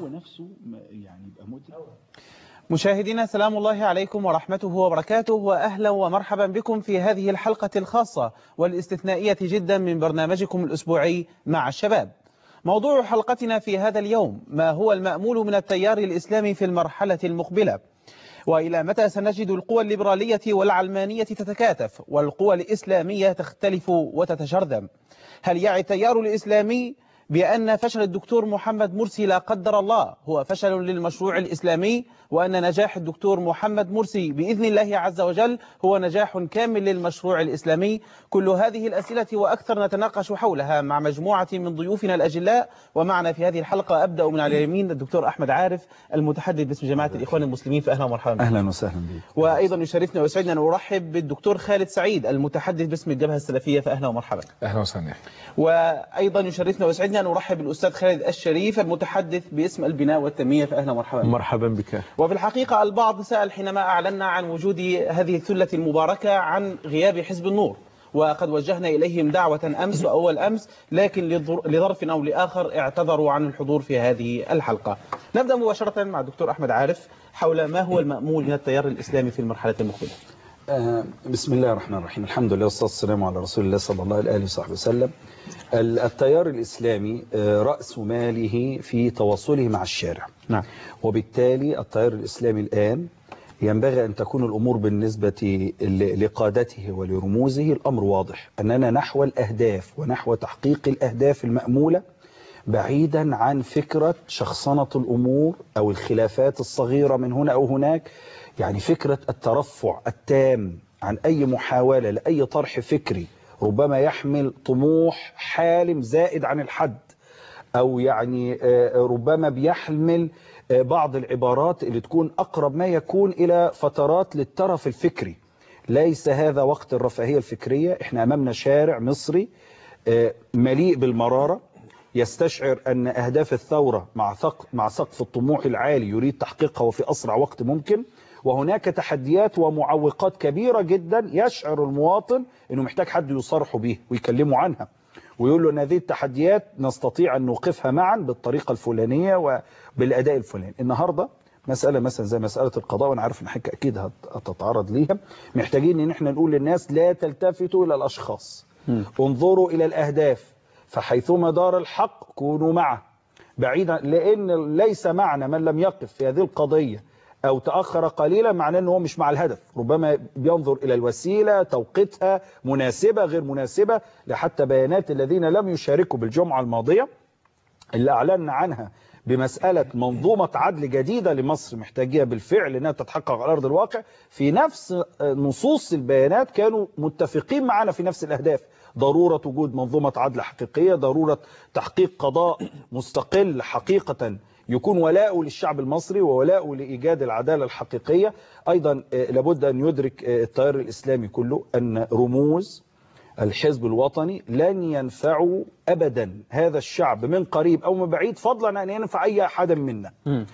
هو نفسه يعني يبقى مدرك. مشاهدينا سلام الله عليكم ورحمته وبركاته، وأهلا ومرحبا بكم في هذه الحلقة الخاصة والاستثنائية جدا من برنامجكم الأسبوعي مع الشباب. موضوع حلقتنا في هذا اليوم: ما هو المأمول من التيار الإسلامي في المرحلة المقبلة؟ وإلى متى سنجد القوى الليبرالية والعلمانية تتكاتف والقوى الإسلامية تختلف وتتشرذم؟ هل يعي التيار الإسلامي بأن فشل الدكتور محمد مرسي لا قدر الله هو فشل للمشروع الإسلامي، وأن نجاح الدكتور محمد مرسي بإذن الله عز وجل هو نجاح كامل للمشروع الإسلامي؟ كل هذه الأسئلة وأكثر نتناقش حولها مع مجموعة من ضيوفنا الأجلاء. ومعنا في هذه الحلقة أبدأ من على اليمين الدكتور أحمد عارف المتحدث باسم جماعة الإخوان المسلمين، فأهلا ومرحبا. أهلا وسهلا بك. وأيضا يشرفنا ويسعدنا أن نرحب بالدكتور خالد سعيد المتحدث باسم الجبهة السلفية، فأهلا ومرحبا. أهلا وسهلا. وأيضا يشرفنا ويسعدنا أن نرحب بالأستاذ خالد الشريف المتحدث باسم البناء والتنمية، فأهلا ومرحبا. مرحبا بك. وفي الحقيقة البعض سأل حينما أعلنا عن وجود هذه الثلة المباركة عن غياب حزب النور، وقد وجهنا إليهم دعوة أمس وأول أمس، لكن لظرف أو لآخر اعتذروا عن الحضور في هذه الحلقة. نبدأ مباشرة مع الدكتور أحمد عارف حول ما هو المأمول من التيار الإسلامي في المرحلة المقبلة. بسم الله الرحمن الرحيم، الحمد لله والصلاة والسلام على رسول الله صلى الله عليه وصحبه وسلم. التيار الإسلامي رأس ماله في تواصله مع الشارع. نعم. وبالتالي التيار الإسلامي الآن ينبغي أن تكون الأمور بالنسبة لقادته ولرموزه الأمر واضح، أننا نحو الأهداف ونحو تحقيق الأهداف المأمولة، بعيدا عن فكرة شخصنة الأمور أو الخلافات الصغيرة من هنا أو هناك. يعني فكرة الترفع التام عن أي محاولة لأي طرح فكري ربما يحمل طموح حالم زائد عن الحد، أو يعني ربما بيحمل بعض العبارات اللي تكون أقرب ما يكون إلى فترات للترف الفكري. ليس هذا وقت الرفاهية الفكرية. احنا أمامنا شارع مصري مليء بالمرارة، يستشعر أن أهداف الثورة مع سقف الطموح العالي يريد تحقيقها وفي أسرع وقت ممكن، وهناك تحديات ومعوقات كبيرة جدا يشعر المواطن أنه محتاج حد يصارحه به ويكلمه عنها ويقول له أن هذه التحديات نستطيع أن نوقفها معا بالطريقة الفلانية وبالأداء الفلاني. النهاردة مسألة مثلا زي مسألة القضاء، وأنا عارف أن حضرتك أكيد هتتعرض ليها، محتاجين أن احنا نقول للناس لا تلتفتوا إلى الأشخاص، انظروا إلى الأهداف، فحيثما دار الحق كونوا معه بعيدا، لأن ليس معنى من لم يقف في هذه القضية أو تأخر قليلا معناه أنه مش مع الهدف، ربما بينظر إلى الوسيلة، توقيتها مناسبة غير مناسبة. لحتى بيانات الذين لم يشاركوا بالجمعة الماضية اللي أعلنا عنها بمسألة منظومة عدل جديدة لمصر محتاجية بالفعل أنها تتحقق على أرض الواقع، في نفس نصوص البيانات كانوا متفقين معنا في نفس الأهداف: ضرورة وجود منظومة عدل حقيقية، ضرورة تحقيق قضاء مستقل حقيقة يكون ولاؤه للشعب المصري وولاؤه لإيجاد العدالة الحقيقية. أيضا لابد أن يدرك التيار الإسلامي كله أن رموز الحزب الوطني لن ينفعوا أبدا هذا الشعب من قريب أو من بعيد، فضلا أن ينفع أي أحد منا.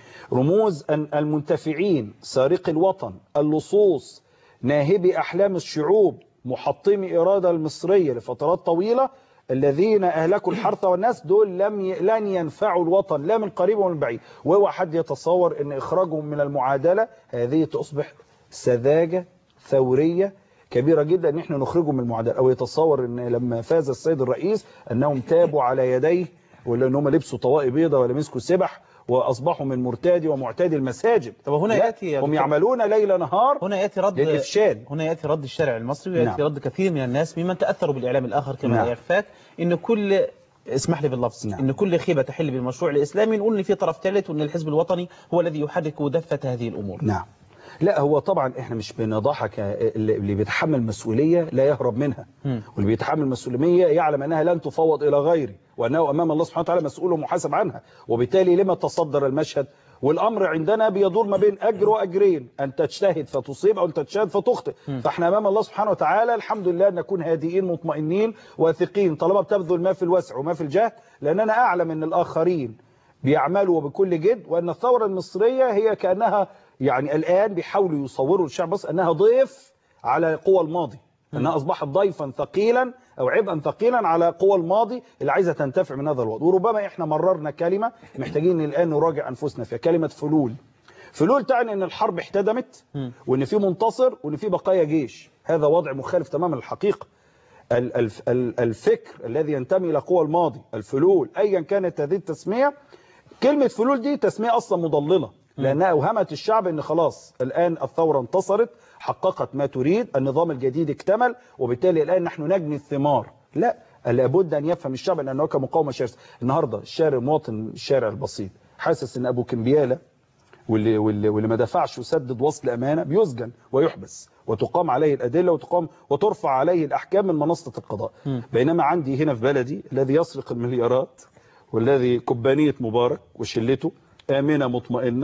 رموز المنتفعين، سارقي الوطن، اللصوص، ناهبي أحلام الشعوب، محطمي إرادة المصرية لفترات طويلة، الذين أهلكوا الحرث والناس، دول لن ينفعوا الوطن لا من قريب ومن بعيد. وهو حد يتصور أن إخراجهم من المعادلة هذه تصبح سذاجة ثورية كبيرة جدا أن احنا نخرجهم من المعادلة، أو يتصور أن لما فاز السيد الرئيس أنهم تابوا على يديه، ولا أنهم لبسوا طواقي بيضة ولا مسكوا سبح وأصبحوا من مرتادي ومعتادي المساجد. طب هنا يأتي هم يعملون ليل نهار هنا يأتي رد للإفشال. هنا يأتي رد الشارع المصري، ويأتي رد كثير من الناس ممن تأثروا بالإعلام الآخر كما يخفاك إن كل، اسمح لي باللفظ، إن كل خيبة تحل بالمشروع الإسلامي، نقول إن في طرف ثالث وإن الحزب الوطني هو الذي يحرك دفة هذه الأمور. نعم. لا، هو طبعا احنا مش بنضحك. اللي بيتحمل مسؤولية لا يهرب منها، واللي بيتحمل مسؤولية يعلم أنها لن تفوض إلى غيره، وأنه أمام الله سبحانه وتعالى مسؤول ومحاسب عنها. وبالتالي لما تصدر المشهد والأمر عندنا بيدور ما بين أجر وأجرين، أن تجتهد فتصيب أو أن تجتهد فتخطئ. فاحنا أمام الله سبحانه وتعالى الحمد لله نكون هادئين مطمئنين واثقين طالما بتبذل ما في الوسع وما في الجهد، لأننا أعلم أن الآخرين بيعملوا بكل جد، وأن الثورة المصرية هي كأنها يعني الآن بيحاولوا يصوروا للشعب بس أنها ضيف على قوى الماضي، أنها أصبحت ضيفا ثقيلا أو عبئا ثقيلا على قوى الماضي اللي عايزة تنتفع من هذا الوضع. وربما إحنا مررنا كلمة محتاجين الآن نراجع أنفسنا فيها، كلمة فلول. فلول تعني أن الحرب احتدمت وأن في منتصر وأن في بقايا جيش. هذا وضع مخالف تماما للحقيقة. الفكر الذي ينتمي إلى قوى الماضي، الفلول أيا كانت هذه التسمية، كلمة فلول دي تسمية أصلا مضللة، لأنها أوهمت الشعب أن خلاص الآن الثورة انتصرت، حققت ما تريد، النظام الجديد اكتمل، وبالتالي الآن نحن نجني الثمار. لا، لابد أن يفهم الشعب أن هناك مقاومة شرسة. النهاردة الشارع المواطن، الشارع البسيط، حاسس أن أبو كمبيالة واللي ما دفعش وسدد وصل أمانة بيسجن ويحبس وتقام عليه الأدلة وترفع عليه الأحكام من منصة القضاء. بينما عندي هنا في بلدي الذي يسرق المليارات والذي كبانية مبارك وشلته آمنة مطمئنة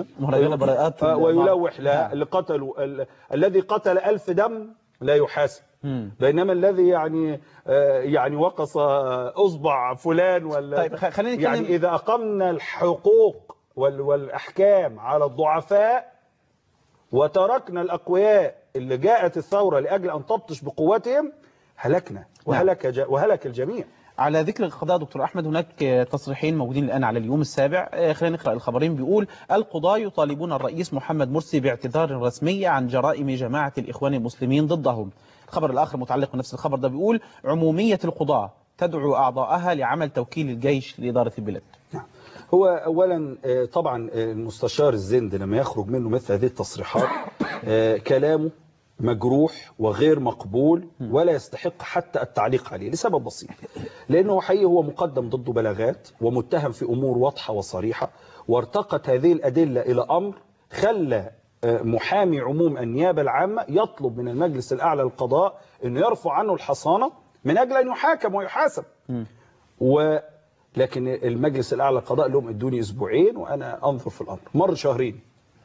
ويلوح لها، اللي قتلوا الذي قتل 1000 دم لا يحاسب، بينما الذي يعني وقص أصبع فلان ولا طيب خلينا يعني إذا أقمنا الحقوق والأحكام على الضعفاء وتركنا الأقوياء اللي جاءت الثورة لأجل أن تبطش بقوتهم هلكنا وهلك الجميع. على ذكر القضاء دكتور أحمد، هناك تصريحين موجودين الآن على اليوم السابع، خلينا نقرأ الخبرين. بيقول القضاة يطالبون الرئيس محمد مرسي باعتذار رسمي عن جرائم جماعة الإخوان المسلمين ضدهم. الخبر الآخر متعلق بنفس الخبر ده، بيقول عمومية القضاة تدعو أعضائها لعمل توكيل الجيش لإدارة البلاد. هو أولا طبعا المستشار الزند لما يخرج منه مثل هذه التصريحات كلامه مجروح وغير مقبول ولا يستحق حتى التعليق عليه لسبب بسيط، لأنه حقيقي هو مقدم ضده بلاغات ومتهم في أمور واضحة وصريحة، وارتقت هذه الأدلة إلى أمر خلى محامي عموم النيابة العامة يطلب من المجلس الأعلى للقضاء أنه يرفع عنه الحصانة من أجل أن يحاكم ويحاسب. لكن المجلس الأعلى للقضاء لهم ادوني أسبوعين وأنا أنظر في الأمر، مر شهرين.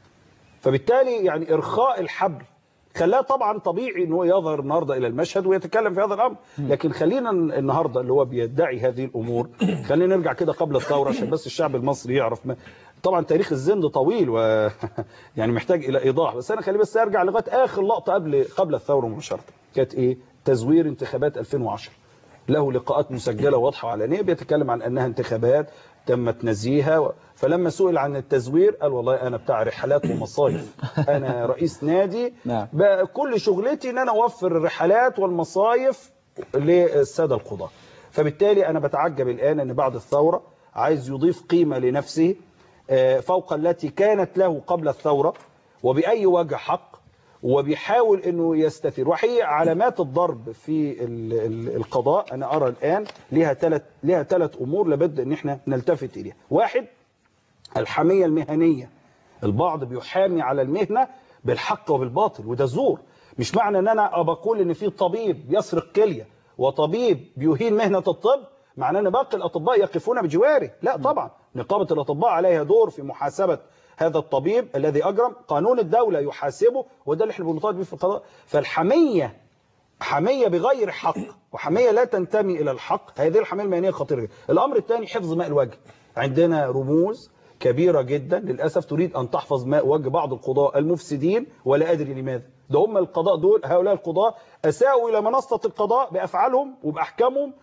فبالتالي يعني إرخاء الحبل خلاه طبعا طبيعي أنه يظهر النهاردة إلى المشهد ويتكلم في هذا الأمر. لكن خلينا النهاردة اللي هو بيدعي هذه الأمور، خلينا نرجع كده قبل الثورة عشان بس الشعب المصري يعرف. طبعا تاريخ الزند طويل يعني محتاج إلى إيضاح، بس أنا خلي بس أرجع لغاية آخر لقطة قبل الثورة مباشرة. كانت إيه؟ تزوير انتخابات 2010. له لقاءات مسجلة واضحة وعلانية بيتكلم عن أنها انتخابات تمت نزيهة. فلما سئل عن التزوير قال والله أنا بتاع رحلات ومصايف، أنا رئيس نادي كل شغلتي أن أنا أوفر الرحلات والمصايف للسادة القضاة. فبالتالي أنا بتعجب الآن أن بعد الثورة عايز يضيف قيمة لنفسه فوق التي كانت له قبل الثورة وبأي وجه حق، وبيحاول أنه يستثير. وحقيقة علامات الضرب في القضاء أنا أرى الآن لها ثلاث أمور لابد أن احنا نلتفت إليها. واحد، الحمية المهنية. البعض بيحامي على المهنة بالحق وبالباطل، وده زور. مش معنى أن أنا بقول أن في طبيب يسرق كلية وطبيب بيهين مهنة الطب معناه أن باقي الأطباء يقفون بجواره. لا طبعا، نقابة الأطباء عليها دور في محاسبة هذا الطبيب الذي أجرم، قانون الدولة يحاسبه، وده اللي احنا بنطالب بيه في القضاء. فالحمية حمية بغير حق وحمية لا تنتمي إلى الحق، هذه الحمية المهنية خطيرة. الأمر الثاني حفظ ماء الوجه. عندنا رموز كبيرة جدا للأسف تريد أن تحفظ ماء وجه بعض القضاء المفسدين ولا أدري لماذا. ده هم القضاء دول، هؤلاء القضاء أساءوا إلى منصة القضاء بأفعالهم وبأحكامهم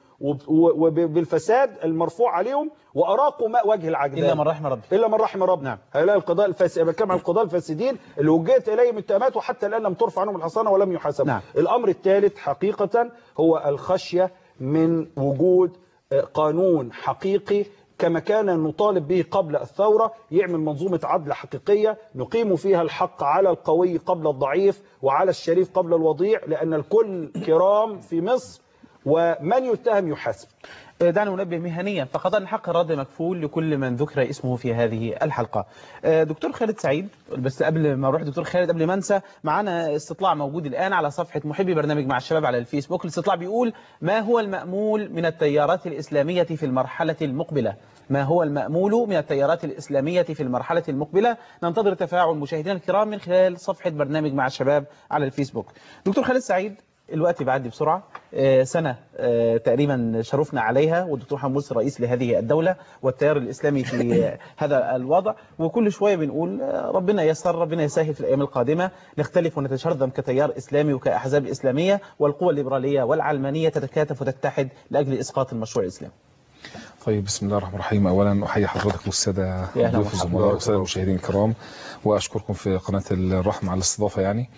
وبالفساد المرفوع عليهم، وأراقوا ماء وجه العجلان إلا من رحم ربي. إلا من رحم ربي. نعم. هؤلاء القضاء الفاسدين، بتكلم عن القضاء الفاسدين اللي وجهت إليهم اتهامات وحتى الآن لم ترفع عنهم الحصانة ولم يحاسبوا. نعم. الأمر الثالث حقيقة هو الخشية من وجود قانون حقيقي كما كان نطالب به قبل الثورة، يعمل منظومة عدل حقيقية نقيم فيها الحق على القوي قبل الضعيف وعلى الشريف قبل الوضيع، لأن الكل كرام في مصر ومن يتهم يحاسب. دعنا ننبه مهنيا فقضاء الحق رد مكفول لكل من ذكر اسمه في هذه الحلقة. دكتور خالد سعيد، بس قبل ما اروح دكتور خالد قبل ما انسى، معانا استطلاع موجود الآن على صفحة محبي برنامج مع الشباب على الفيسبوك. الاستطلاع بيقول: ما هو المأمول من التيارات الإسلامية في المرحلة المقبلة؟ ما هو المأمول من التيارات الإسلامية في المرحلة المقبلة؟ ننتظر تفاعل مشاهدينا الكرام من خلال صفحة برنامج مع الشباب على الفيسبوك. دكتور خالد سعيد، الوقت بيعدي بسرعة. سنة تقريبا شرفنا عليها، والدكتور محمد مرسي رئيس لهذه الدولة والتيار الإسلامي في هذا الوضع، وكل شوية بنقول ربنا ييسر، ربنا يسهل في الأيام القادمة، نختلف ونتشرذم كتيار إسلامي وكأحزاب إسلامية، والقوى الليبرالية والعلمانية تتكاتف وتتحد لأجل إسقاط المشروع الإسلامي. طيب، بسم الله الرحمن الرحيم. اولا احيي حضرتك والساده ضيوف الزملاء والساده المشاهدين الكرام، واشكركم في قناه الرحمه على الاستضافه. يعني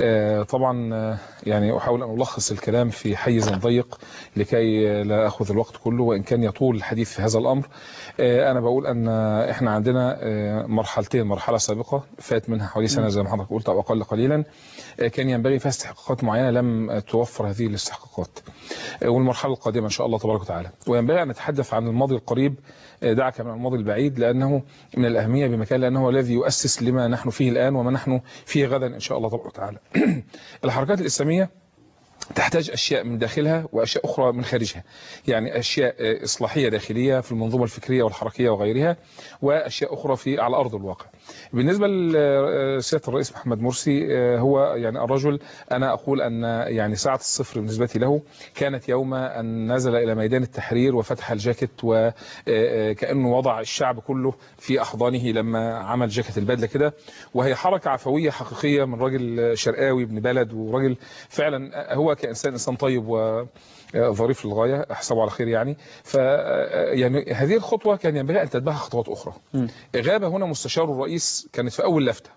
طبعا يعني احاول ان الخص الكلام في حيز ضيق لكي لا اخذ الوقت كله، وان كان يطول الحديث في هذا الامر. انا بقول ان احنا عندنا مرحلتين. مرحله سابقه فات منها حوالي سنه زي ما حضرتك قلت او اقل قليلا، كان ينبغي فيها استحقاقات معينه لم توفر هذه الاستحقاقات، والمرحله القادمه ان شاء الله تبارك وتعالى. وينبغي ان نتحدث عن الماضي القريب دعك من الماضي البعيد، لانه من الاهميه بمكان، لانه هو الذي يؤسس لما نحن فيه الان وما نحن فيه غدا ان شاء الله تبارك وتعالى. الحركات الاسلاميه تحتاج أشياء من داخلها وأشياء أخرى من خارجها، يعني أشياء إصلاحية داخلية في المنظومة الفكرية والحركية وغيرها، وأشياء أخرى على أرض الواقع. بالنسبة لسيادة الرئيس محمد مرسي، هو يعني الرجل، أنا أقول أن يعني ساعة الصفر بالنسبة له كانت يوم أن نزل إلى ميدان التحرير وفتح الجاكيت، وكأنه وضع الشعب كله في أحضانه لما عمل جاكيت البدلة كده. وهي حركة عفوية حقيقية من راجل شرقاوي ابن بلد، وراجل فعلا هو كإنسان طيب وظريف للغاية، أحسبه على خير يعني. يعني هذه الخطوة كان ينبغي أن تتبعها خطوات أخرى. غاب هنا مستشار الرئيس، كانت في أول لفتة.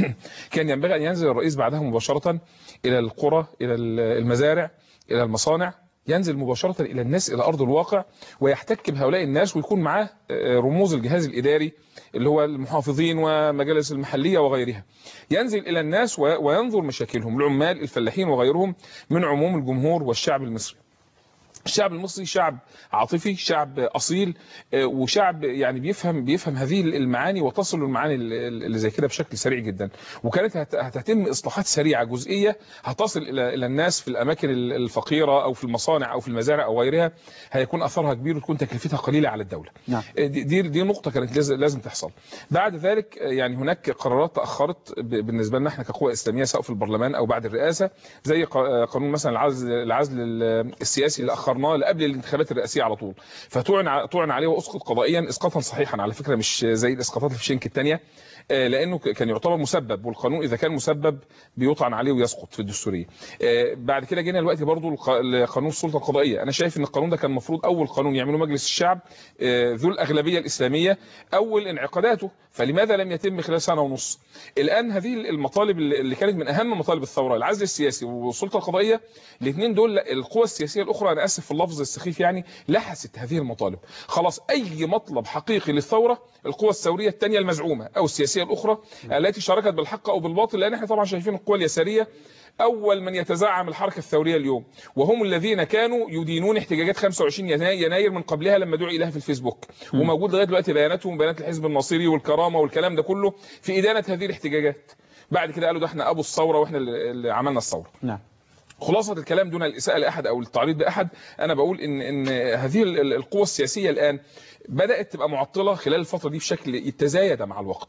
كان ينبغي أن ينزل الرئيس بعدها مباشرة إلى القرى، إلى المزارع، إلى المصانع، ينزل مباشرة إلى الناس، إلى أرض الواقع، ويحتك بهؤلاء الناس، ويكون معاه رموز الجهاز الإداري اللي هو المحافظين ومجالس المحلية وغيرها. ينزل إلى الناس وينظر مشاكلهم، العمال، الفلاحين وغيرهم من عموم الجمهور والشعب المصري. الشعب المصري شعب عاطفي، شعب أصيل، وشعب يعني بيفهم هذه المعاني، وتصل المعاني اللي زي كده بشكل سريع جدا. وكانت هتتم إصلاحات سريعة جزئية هتصل إلى الناس في الأماكن الفقيرة أو في المصانع أو في المزارع أو غيرها، هيكون أثرها كبير وتكون تكلفتها قليلة على الدولة. نعم. دي نقطة كانت لازم تحصل. بعد ذلك يعني هناك قرارات تأخرت بالنسبة لنا احنا كقوة إسلامية، سواء في البرلمان أو بعد الرئاسة، زي قانون مثلا العزل السياسي اللي أخرناه قبل الانتخابات الرئاسيه على طول، فطعن عليه واسقط قضائيا اسقاطا صحيحا على فكره، مش زي الاسقاطات اللي في شنك الثانيه، لانه كان يعتبر مسبب، والقانون اذا كان مسبب بيطعن عليه ويسقط في الدستوريه. بعد كده جينا دلوقتي برضو لقانون السلطه القضائيه. انا شايف ان القانون ده كان المفروض اول قانون يعمله مجلس الشعب ذو الاغلبيه الاسلاميه اول انعقاداته، فلماذا لم يتم خلال سنه ونص؟ الان هذه المطالب اللي كانت من اهم مطالب الثوره، العزل السياسي والسلطه القضائيه، الاثنين دول القوى السياسيه الاخرى، انا اسف في اللفظ السخيف يعني، لحست هذه المطالب. خلاص اي مطلب حقيقي للثوره، القوى الثوريه الثانيه المزعومه او السياسيه الاخرى التي شاركت بالحق او بالباطل، لان احنا طبعا شايفين القوى اليساريه اول من يتزعم الحركه الثوريه اليوم، وهم الذين كانوا يدينون احتجاجات 25 يناير من قبلها لما دعوا اليها في الفيسبوك، وموجود لغايه دلوقتي بياناتهم، بيانات الحزب الناصري والكرامه والكلام ده كله في ادانه هذه الاحتجاجات. بعد كده قالوا ده احنا ابو الثوره واحنا اللي عملنا الثوره. نعم. خلاصة الكلام دون الإساءة لأحد أو التعريض بأحد، أنا بقول إن هذه القوى السياسية الآن بدأت تبقى معطلة خلال الفترة دي بشكل يتزايد مع الوقت.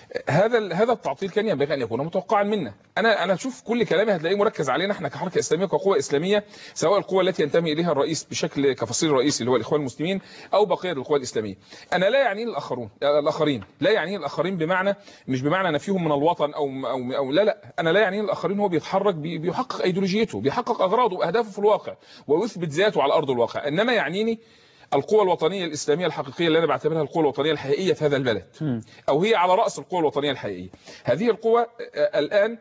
هذا التعطيل كان ينبغي أن يكون متوقعا منا. أنا أشوف كل كلامي هتلاقيه مركز علينا احنا كحركة إسلامية وكقوة إسلامية، سواء القوى التي ينتمي إليها الرئيس بشكل كفصيل رئيسي اللي هو الإخوان المسلمين أو بقية القوى الإسلامية. أنا لا يعني الآخرين، لا يعني الآخرين بمعنى مش بمعنى نفيهم من الوطن أو لا، أنا لا يعني الآخرين هو بيتحرك بيحقق أيديولوجيته، بيحقق أغراضه وأهدافه في الواقع ويثبت ذاته على أرض الواقع. إنما يعنيني القوى الوطنية الإسلامية الحقيقية اللي أنا بعتبرها القوى الوطنية الحقيقية في هذا البلد، أو هي على رأس القوى الوطنية الحقيقية. هذه القوى الآن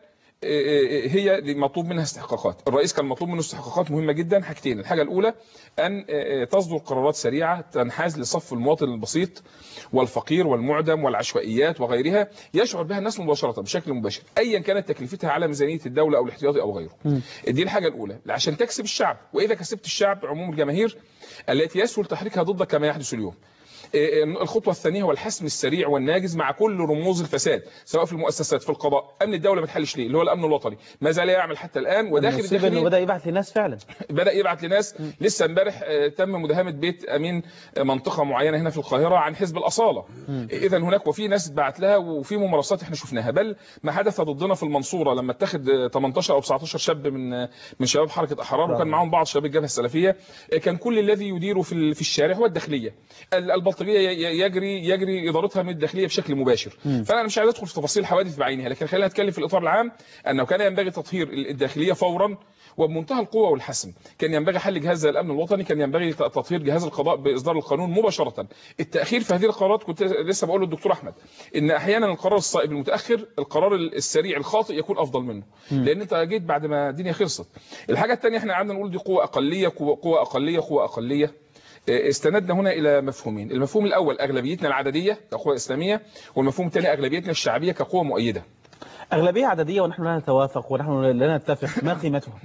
هي مطلوب منها استحقاقات. الرئيس كان مطلوب منه استحقاقات مهمة جدا، حاجتين. الحاجة الأولى أن تصدر قرارات سريعة تنحاز لصف المواطن البسيط والفقير والمعدم والعشوائيات وغيرها، يشعر بها الناس مباشرة بشكل مباشر أيا كانت تكلفتها على ميزانية الدولة أو الاحتياطي أو غيره. دي الحاجة الأولى عشان تكسب الشعب، وإذا كسبت الشعب عموم الجماهير التي يسهل تحريكها ضدك كما يحدث اليوم. الخطوة الثانية هو الحسم السريع والناجز مع كل رموز الفساد سواء في المؤسسات، في القضاء. أمن الدولة ما اتحلش ليه؟ اللي هو الأمن الوطني ما زال يعمل حتى الآن، وداخل الداخلية إنه بدأ يبعث لناس فعلا، بدأ يبعث لناس. لسه امبارح تم مداهمة بيت أمين منطقة معينة هنا في القاهرة عن حزب الأصالة. إذا هناك وفي ناس بعت لها، وفي ممارسات احنا شفناها، بل ما حدث ضدنا في المنصورة لما اتخذ 18 أو 19 شاب من شباب حركة أحرار، وكان معهم بعض شباب الجبهة السلفية. كان كل الذي يدير في الشارع هو الداخلية. البلطجية يجري إدارتها من الداخلية بشكل مباشر. فأنا مش عايز أدخل في تفاصيل الحوادث بعينها، لكن خلينا نتكلم في الإطار العام أنه كان ينبغي تطهير الداخلية فورا وبمنتهى القوة والحسم. كان ينبغي حل جهاز الأمن الوطني، كان ينبغي تطهير جهاز القضاء بإصدار القانون مباشرة. التأخير في هذه القرارات، كنت لسه بقول للدكتور أحمد إن أحيانا القرار الصائب المتأخر، القرار السريع الخاطئ يكون أفضل منه، لأن أنت جيت بعد ما الدنيا خلصت. الحاجة الثانية احنا قعدنا نقول دي قوة أقلية، قوة أقلية، قوة أقلية. استندنا هنا إلى مفهومين. المفهوم الأول أغلبيتنا العددية كقوة إسلامية، والمفهوم الثاني أغلبيتنا الشعبية كقوة مؤيدة. أغلبية عددية ونحن لا نتوافق ونحن لا نتفق، ما قيمتها؟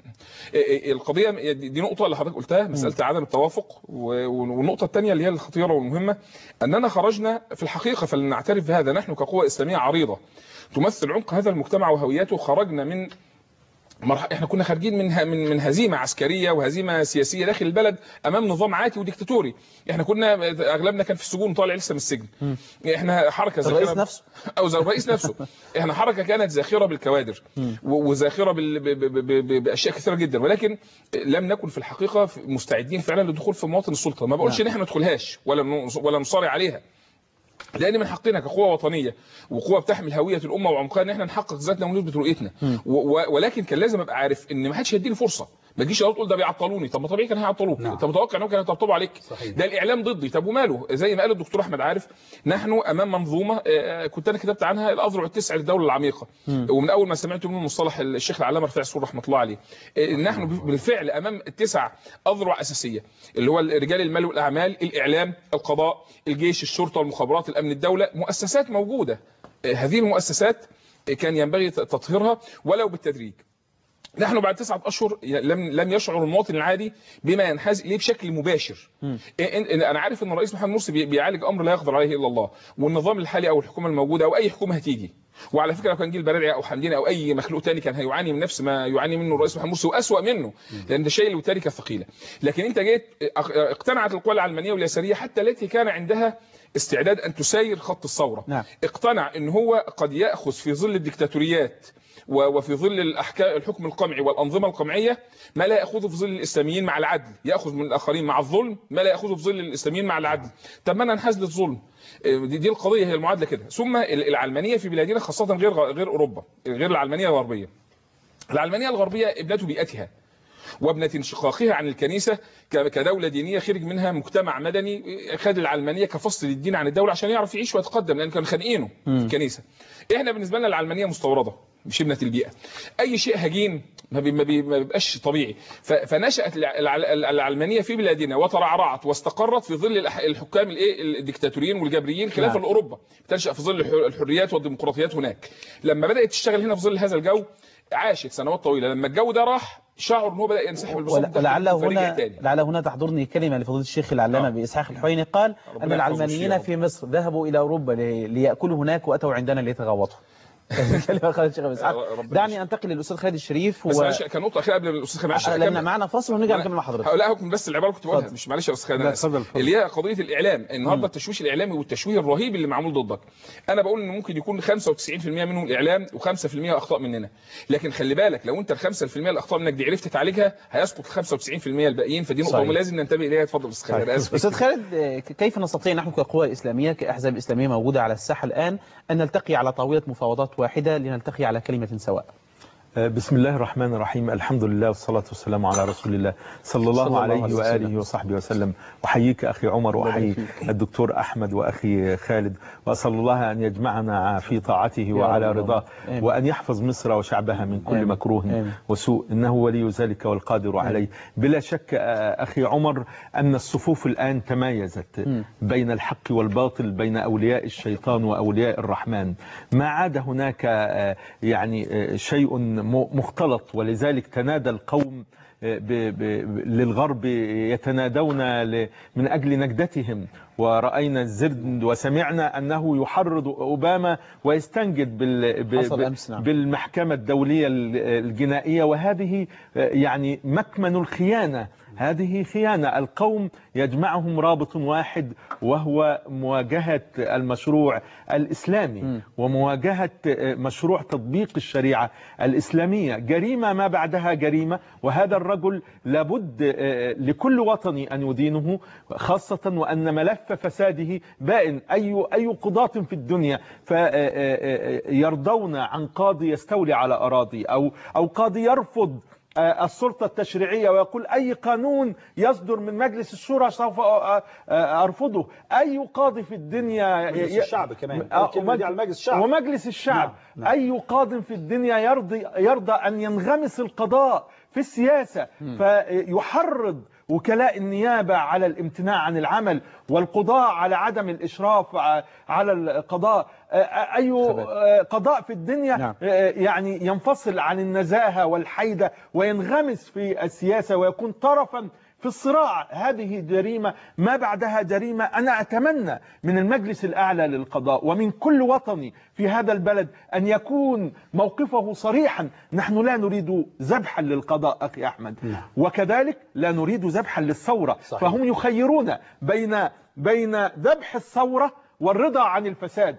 القضية دي نقطة اللي حضرتك قلتها، مسألة عدم التوافق. والنقطة الثانية اللي هي الخطيرة والمهمة أننا خرجنا في الحقيقة، فلنعترف بهذا، نحن كقوة إسلامية عريضة تمثل عمق هذا المجتمع وهويته، خرجنا من احنا كنا خارجين من هزيمه عسكريه وهزيمه سياسيه داخل البلد امام نظام عاتي وديكتاتوري. احنا كنا اغلبنا كان في السجون، طالع لسه من السجن. احنا حركه زاخره، الرئيس نفسه او الرئيس نفسه. احنا حركه كانت زاخره بالكوادر وزاخره باشياء كثيره جدا، ولكن لم نكن في الحقيقه مستعدين فعلا للدخول في مواطن السلطه. ما بقولش ان احنا ما ندخلهاش ولا نصارع عليها، لان من حقنا كقوه وطنيه وقوه بتحمل هويه الامه وعمقها ان احنا نحقق ذاتنا ونثبت رؤيتنا. ولكن كان لازم ابقى عارف ان ما حدش هيديني فرصه. ما تجيش تقول ده بيعطلوني، طب ما طبيعي كان هيعطلوك. انت متوقع انهم كانوا يطبطبوا عليك؟ صحيح. ده الاعلام ضدي، طب وماله؟ زي ما قال الدكتور احمد عارف، نحن امام منظومه كنت انا كتبت عنها الاذرع التسع للدوله العميقه. ومن اول ما سمعت منه مصطلح الشيخ العلامه رفيع سرور رحمه الله عليه، نحن بالفعل امام التسع اذرع اساسيه، اللي هو رجال المال والاعمال، الاعلام، القضاء، الجيش، الشرطه، المخابرات، الامن الدوله. مؤسسات موجوده، هذه المؤسسات كان ينبغي تطهيرها ولو بالتدريج. نحن بعد 9 أشهر لم يشعر المواطن العادي بما ينحاز اليه بشكل مباشر. انا عارف ان الرئيس محمد مرسي بيعالج امر لا يقدر عليه الا الله، والنظام الحالي او الحكومه الموجوده او اي حكومه هتيجي. وعلى فكره لو كان جيل البرادعي او حمدين او اي مخلوق ثاني كان هيعاني من نفس ما يعاني منه الرئيس محمد مرسي واسوأ منه، لان ده شيء له تركه ثقيله. لكن انت جيت اقتنعت القوى العلمانيه واليساريه حتى التي كان عندها استعداد ان تسير خط الثوره. نعم. اقتنع ان هو قد ياخذ في ظل الدكتاتوريات وفي ظل الحكم القمعي والأنظمة القمعية ما لا يأخذه في ظل الإسلاميين مع العدل، يأخذ من الآخرين مع الظلم ما لا يأخذه في ظل الإسلاميين مع العدل. طب ما أنا انحاز للظلم، دي القضية، هي المعادلة كده. ثم العلمانية في بلادنا خاصة غير أوروبا، غير العلمانية الغربية. العلمانية الغربية ابنة بيئتها وابنة انشقاقها عن الكنيسة كدولة دينية، خرج منها مجتمع مدني خد العلمانية كفصل الدين عن الدولة عشان يعرف يعيش ويتقدم، لأن كانوا خانقينه في الكنيسة. احنا بالنسبة لنا العلمانية مستوردة، مش ابنة البيئة. أي شيء هجين ما بيبقاش طبيعي. فنشأت العلمانية في بلادنا وترعرعت واستقرت في ظل الحكام الديكتاتوريين والجبريين خلافا لأوروبا، بتنشأ في ظل الحريات والديمقراطيات هناك. لما بدأت تشتغل هنا في ظل هذا الجو عاشت سنوات طويلة. لما الجو ده راح شعر ان هو بدا ينسحب البساط. لعل هنا تحضرني كلمه لفضيله الشيخ العلامه باسحاق الحويني، قال ان العلمانيين في مصر ذهبوا الى اوروبا لياكلوا هناك واتوا عندنا ليتغوطوا. كلمه خالد الشيخ اسحاق. دعني انتقل للاستاذ خالد الشريف. بس كان نقطه اخيره قبل الاستاذ خالد، معلش لان معنا فاصل ونرجع نكمل مع حضرتك. لا هو بس العباره كنت بقولها، مش معلش يا استاذ خالد، اللي هي قضيه الاعلام. النهارده التشويش الاعلامي والتشويه الرهيب اللي معمول ضدك، انا بقول ان ممكن يكون 95% منه الاعلام و5% اخطاء مننا. لكن خلي بالك لو انت ال 5% الاخطاء منك دي عرفت تعالجها هيسقط ال 95% الباقيين، فدي نقطه لازم ننتبه اليها. اتفضل استاذ خالد. استاذ خالد، كيف نستطيع نحن كقوى اسلاميه كاحزاب اسلاميه موجوده على الساحه الان ان نلتقي على طاوله مفاوضات واحده لنلتقي على كلمة سواء؟ بسم الله الرحمن الرحيم، الحمد لله والصلاة والسلام على رسول الله صلى الله عليه وآله وصحبه وسلم. أحييك أخي عمر وأحيي الدكتور أحمد وأخي خالد، وأسأل الله أن يجمعنا في طاعته وعلى رضاه، وأن يحفظ مصر وشعبها من كل مكروه وسوء، إنه ولي ذلك والقادر عليه. بلا شك أخي عمر أن الصفوف الآن تمايزت بين الحق والباطل، بين أولياء الشيطان وأولياء الرحمن. ما عاد هناك يعني شيء مختلط، ولذلك تنادى القوم للغرب يتنادون من أجل نجدتهم، ورأينا الزرد وسمعنا أنه يحرض أوباما ويستنجد بالمحكمة الدولية الجنائية، وهذه يعني مكمن الخيانة. هذه خيانة. القوم يجمعهم رابط واحد، وهو مواجهة المشروع الإسلامي ومواجهة مشروع تطبيق الشريعة الإسلامية. جريمة ما بعدها جريمة، وهذا الرجل لابد لكل وطني أن يدينه، خاصة وأن ملف فساده بائن. أي قضاة في الدنيا يرضون عن قاضي يستولي على أراضي أو قاضي يرفض السلطة التشريعية ويقول أي قانون يصدر من مجلس الشورى سوف أرفضه. أي قاضي في الدنيا، مجلس الشعب كمان ومجلس الشعب، نعم. أي قاضي في الدنيا يرضى أن ينغمس القضاء في السياسة فيحرض وكلاء النيابة على الامتناع عن العمل والقضاء على عدم الإشراف على القضاء. أي قضاء في الدنيا نعم. يعني ينفصل عن النزاهة والحيدة وينغمس في السياسة ويكون طرفا في الصراع. هذه جريمة ما بعدها جريمة. أنا أتمنى من المجلس الأعلى للقضاء ومن كل وطني في هذا البلد أن يكون موقفه صريحا. نحن لا نريد ذبحا للقضاء أخي أحمد، وكذلك لا نريد ذبحا للثورة. صحيح. فهم يخيرون بين ذبح الثورة والرضا عن الفساد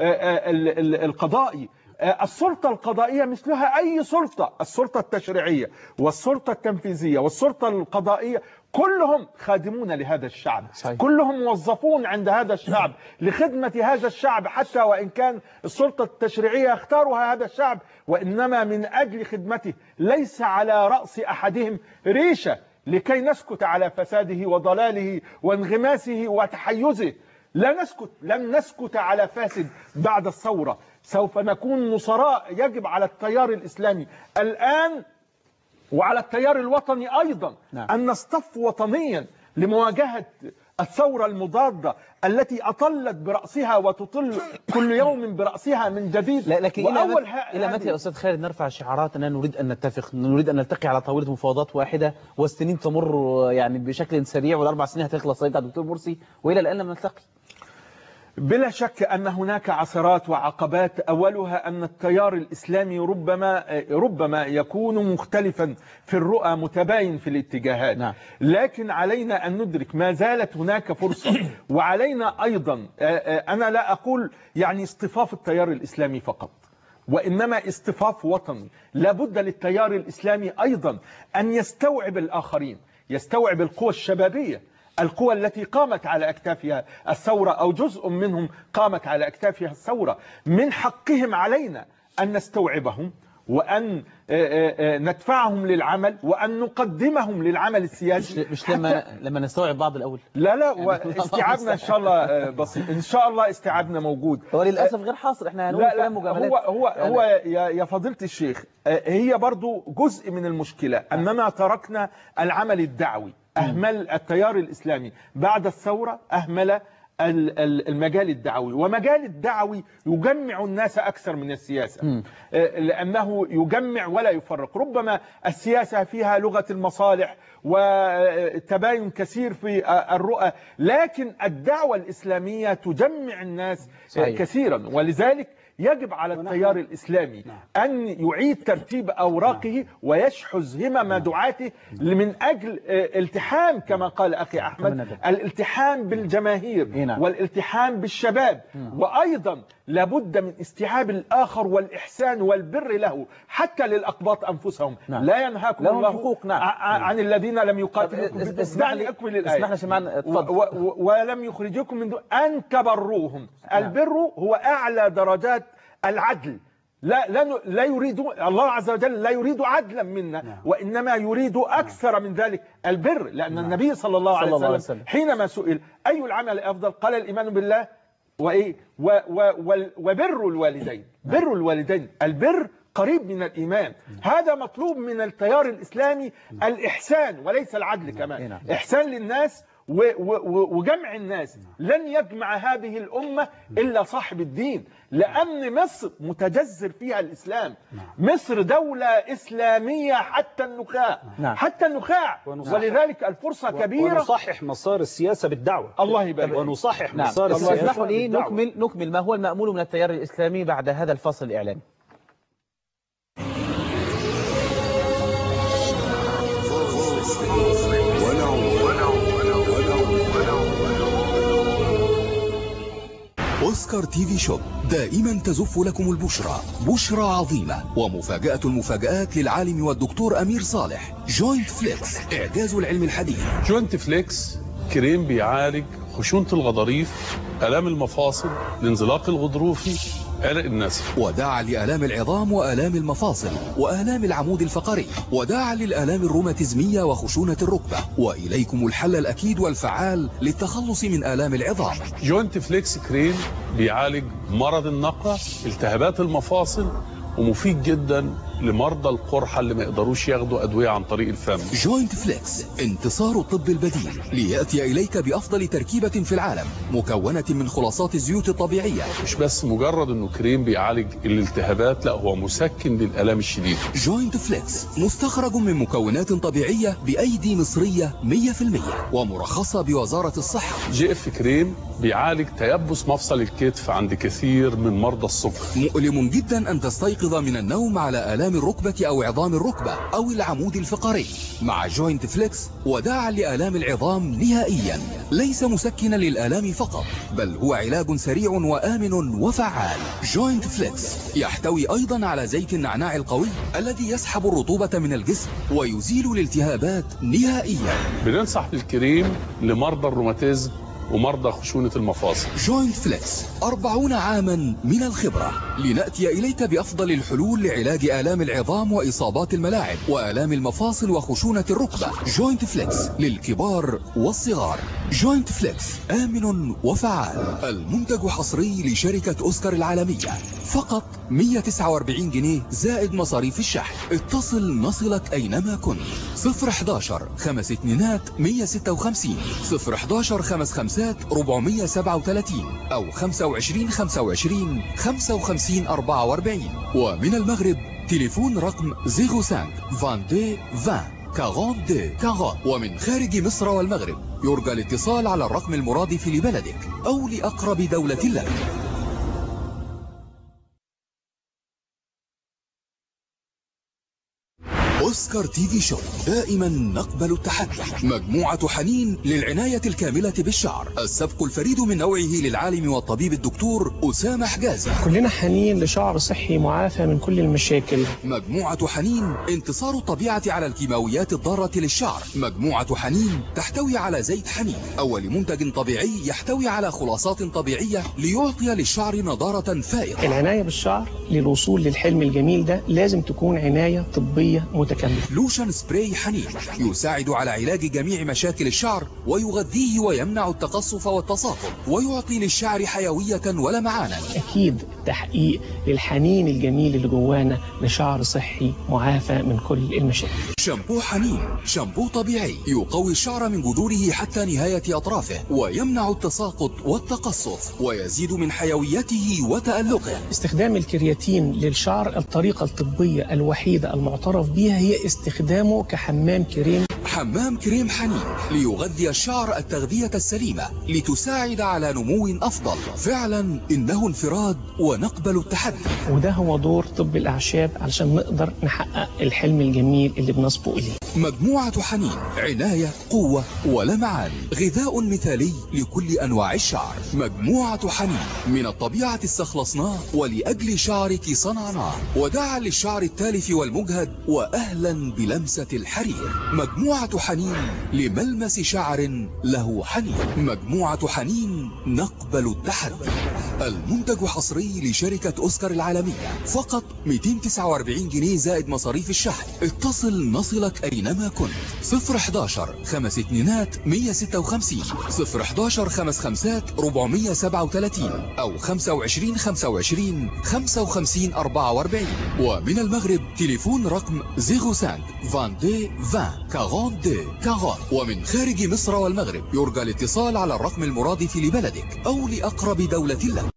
القضائي. السلطة القضائية مثلها أي سلطة، السلطة التشريعية والسلطة التنفيذية والسلطة القضائية كلهم خادمون لهذا الشعب. صحيح. كلهم موظفون عند هذا الشعب لخدمة هذا الشعب، حتى وإن كان السلطة التشريعية اختارها هذا الشعب، وإنما من أجل خدمته. ليس على رأس أحدهم ريشة لكي نسكت على فساده وضلاله وانغماسه وتحيزه. لا نسكت، لن نسكت على فاسد بعد الثورة. سوف نكون نصراء. يجب على التيار الإسلامي الآن وعلى التيار الوطني أيضا أن نصطف وطنيا لمواجهة الثورة المضادة التي أطلت برأسها وتطل كل يوم برأسها من جديد. لكن إلى متى يا أستاذ خالد نرفع شعارات أننا نريد أن نتفق، نريد أن نلتقي على طاولة مفاوضات واحدة، والسنين تمر يعني بشكل سريع، والأربع سنين هتخلص بتاع الدكتور مرسي وإلى الآن لم نلتقي؟ بلا شك أن هناك عثرات وعقبات. أولها أن التيار الإسلامي ربما يكون مختلفا في الرؤى، متباين في الاتجاهات. نعم. لكن علينا أن ندرك ما زالت هناك فرصة. وعلينا أيضا، أنا لا أقول يعني اصطفاف التيار الإسلامي فقط، وإنما اصطفاف وطني. لابد للتيار الإسلامي أيضا أن يستوعب الآخرين، يستوعب القوى الشبابية، القوى التي قامت على أكتافها الثورة أو جزء منهم قامت على أكتافها الثورة. من حقهم علينا أن نستوعبهم وأن ندفعهم للعمل وأن نقدمهم للعمل السياسي. مش لما نستوعب بعض الأول. لا استيعابنا إن شاء الله بسيط، إن شاء الله استيعابنا موجود. هو للأسف غير حاصل. احنا هنقول كلام مجاملات. هو يا فضيلة الشيخ، هي برضو جزء من المشكلة أننا تركنا العمل الدعوي. أهمل التيار الإسلامي بعد الثورة، أهمل المجال الدعوي. ومجال الدعوي يجمع الناس أكثر من السياسة، لأنه يجمع ولا يفرق. ربما السياسة فيها لغة المصالح وتباين كثير في الرؤى، لكن الدعوة الإسلامية تجمع الناس كثيرا. ولذلك يجب على التيار الإسلامي أن يعيد ترتيب أوراقه ويشحذ همم دعاته من أجل التحام، كما قال أخي أحمد، الالتحام بالجماهير والالتحام بالشباب. وأيضا لابد من استيعاب الآخر والإحسان والبر له حتى للأقباط أنفسهم. لا ينهاكم الله عن الذين لم يقاتلوكم. اسمعني أكمل الآية. ولم يخرجوكم من أن تبروهم. البر هو أعلى درجات العدل. لا يريد الله عز وجل لا يريد عدلا منا، وإنما يريد أكثر من ذلك، البر. لأن النبي صلى الله عليه وسلم حينما سئل أي العمل أفضل قال الإيمان بالله وبر الوالدين. بر الوالدين، البر قريب من الإيمان. هذا مطلوب من التيار الإسلامي، الإحسان وليس العدل كمان. إحسان للناس وجمع الناس. لن يجمع هذه الأمة إلا صاحب الدين، لأن مصر متجذر فيها الإسلام. مصر دولة إسلامية حتى النخاع، حتى النخاع، ولذلك الفرصة كبيرة. ونصحح مسار السياسة بالدعوة. الله يبارك. ونصحح مسار السياسة بالدعوة. اسمحوا لي نكمل ما هو المأمول من التيار الإسلامي بعد هذا الفصل الإعلامي. أوسكار تي في شوب دائما تزف لكم البشرى، بشرى عظيمة ومفاجأة المفاجآت للعالم والدكتور أمير صالح. جوينت فليكس، إعجاز العلم الحديث. جوينت فليكس كريم بيعالج خشونة الغضاريف، آلام المفاصل، الانزلاق الغضروفي، عرق النسف، وداعا لآلام العظام وآلام المفاصل وآلام العمود الفقري، وداعا للآلام الروماتيزمية وخشونة الركبة. وإليكم الحل الأكيد والفعال للتخلص من آلام العظام. جوينت فليكس كريم بيعالج مرض النقع، التهابات المفاصل، ومفيد جدا لمرضى القرحة اللي ما يقدروش ياخدوا أدوية عن طريق الفم. جوينت فليكس، انتصار الطب البديل ليأتي إليك بأفضل تركيبة في العالم، مكونة من خلاصات الزيوت الطبيعية. مش بس مجرد انه كريم بيعالج الالتهابات، لا هو مسكن للآلام الشديدة. جوينت فليكس مستخرج من مكونات طبيعية بأيدي مصرية 100% ومرخصة بوزارة الصحة. جي اف كريم بيعالج تيبس مفصل الكتف عند كثير من مرضى السكر. مؤلم جدا أن تستيقظ من النوم على آلام الركبة أو عظام الركبة أو العمود الفقري. مع جوينت فليكس وداعا لآلام العظام نهائيا، ليس مسكنا للآلام فقط، بل هو علاج سريع وآمن وفعال. جوينت فليكس يحتوي أيضا على زيت النعناع القوي الذي يسحب الرطوبة من الجسم ويزيل الالتهابات نهائيا. بننصح بالكريم لمرضى الروماتيزم ومرضى خشونة المفاصل. جوينت فليكس 40 عاما من الخبرة، لنأتي إليك بأفضل الحلول لعلاج آلام العظام وإصابات الملاعب وآلام المفاصل وخشونة الركبة. جوينت فليكس للكبار والصغار. جوينت فليكس آمن وفعال. المنتج حصري لشركة أوسكار العالمية، فقط 149 جنيه زائد مصاريف الشحن. اتصل نصلك أينما كنت. 011 5 2 156 011 5 5 437 أو 25 25 55 44. ومن المغرب تليفون رقم 05 22 20 42 40. ومن خارج مصر والمغرب يرجى الاتصال على الرقم المرادف لبلدك أو لأقرب دولة لك. أوسكار تي في شوب دائما نقبل التحدي. مجموعة حنين للعناية الكاملة بالشعر، السبق الفريد من نوعه للعالم والطبيب الدكتور أسامة حجازي. كلنا حنين لشعر صحي معافى من كل المشاكل. مجموعة حنين انتصار الطبيعة على الكيماويات الضارة للشعر. مجموعة حنين تحتوي على زيت حنين، أول منتج طبيعي يحتوي على خلاصات طبيعية ليعطي للشعر نضارة فائقة. العناية بالشعر للوصول للحلم الجميل ده لازم تكون عناية طبية متكاملة. لوشن سبراي حنين يساعد على علاج جميع مشاكل الشعر ويغذيه ويمنع التقصف والتساقط ويعطي للشعر حيوية ولمعانا. أكيد تحقيق للحنين الجميل اللي جوانا لشعر صحي معافى من كل المشاكل. شامبو حنين، شامبو طبيعي يقوي الشعر من جذوره حتى نهاية أطرافه ويمنع التساقط والتقصف ويزيد من حيويته وتألقه. استخدام الكرياتين للشعر الطريقة الطبية الوحيدة المعترف بها هي استخدامه كحمام كريم. حمام كريم حنين ليغذي الشعر التغذية السليمة لتساعد على نمو أفضل. فعلا إنه انفراد ونقبل التحدي. وده هو دور طب الأعشاب علشان نقدر نحقق الحلم الجميل اللي بنصبو إليه. مجموعة حنين عناية، قوة ولمعان، غذاء مثالي لكل أنواع الشعر. مجموعة حنين من الطبيعة استخلصناه ولأجل شعرك صنعناه، وداعا للشعر التالف والمجهد وأهلا بلمسة الحرير. مجموعة حنين لملمس شعر له حنين. مجموعة حنين نقبل التحدي. المنتج حصري لشركة أوسكار العالمية، فقط 249 جنيه زائد مصاريف الشحن. اتصل نصلك أين أينما كنت. 011 5 2 156 011 5 5 437 أو 25 25 55 44. ومن المغرب تليفون رقم 05 22 20 42 40. ومن خارج مصر والمغرب يرجى الاتصال على الرقم المرادف لبلدك أو لأقرب دولة لك.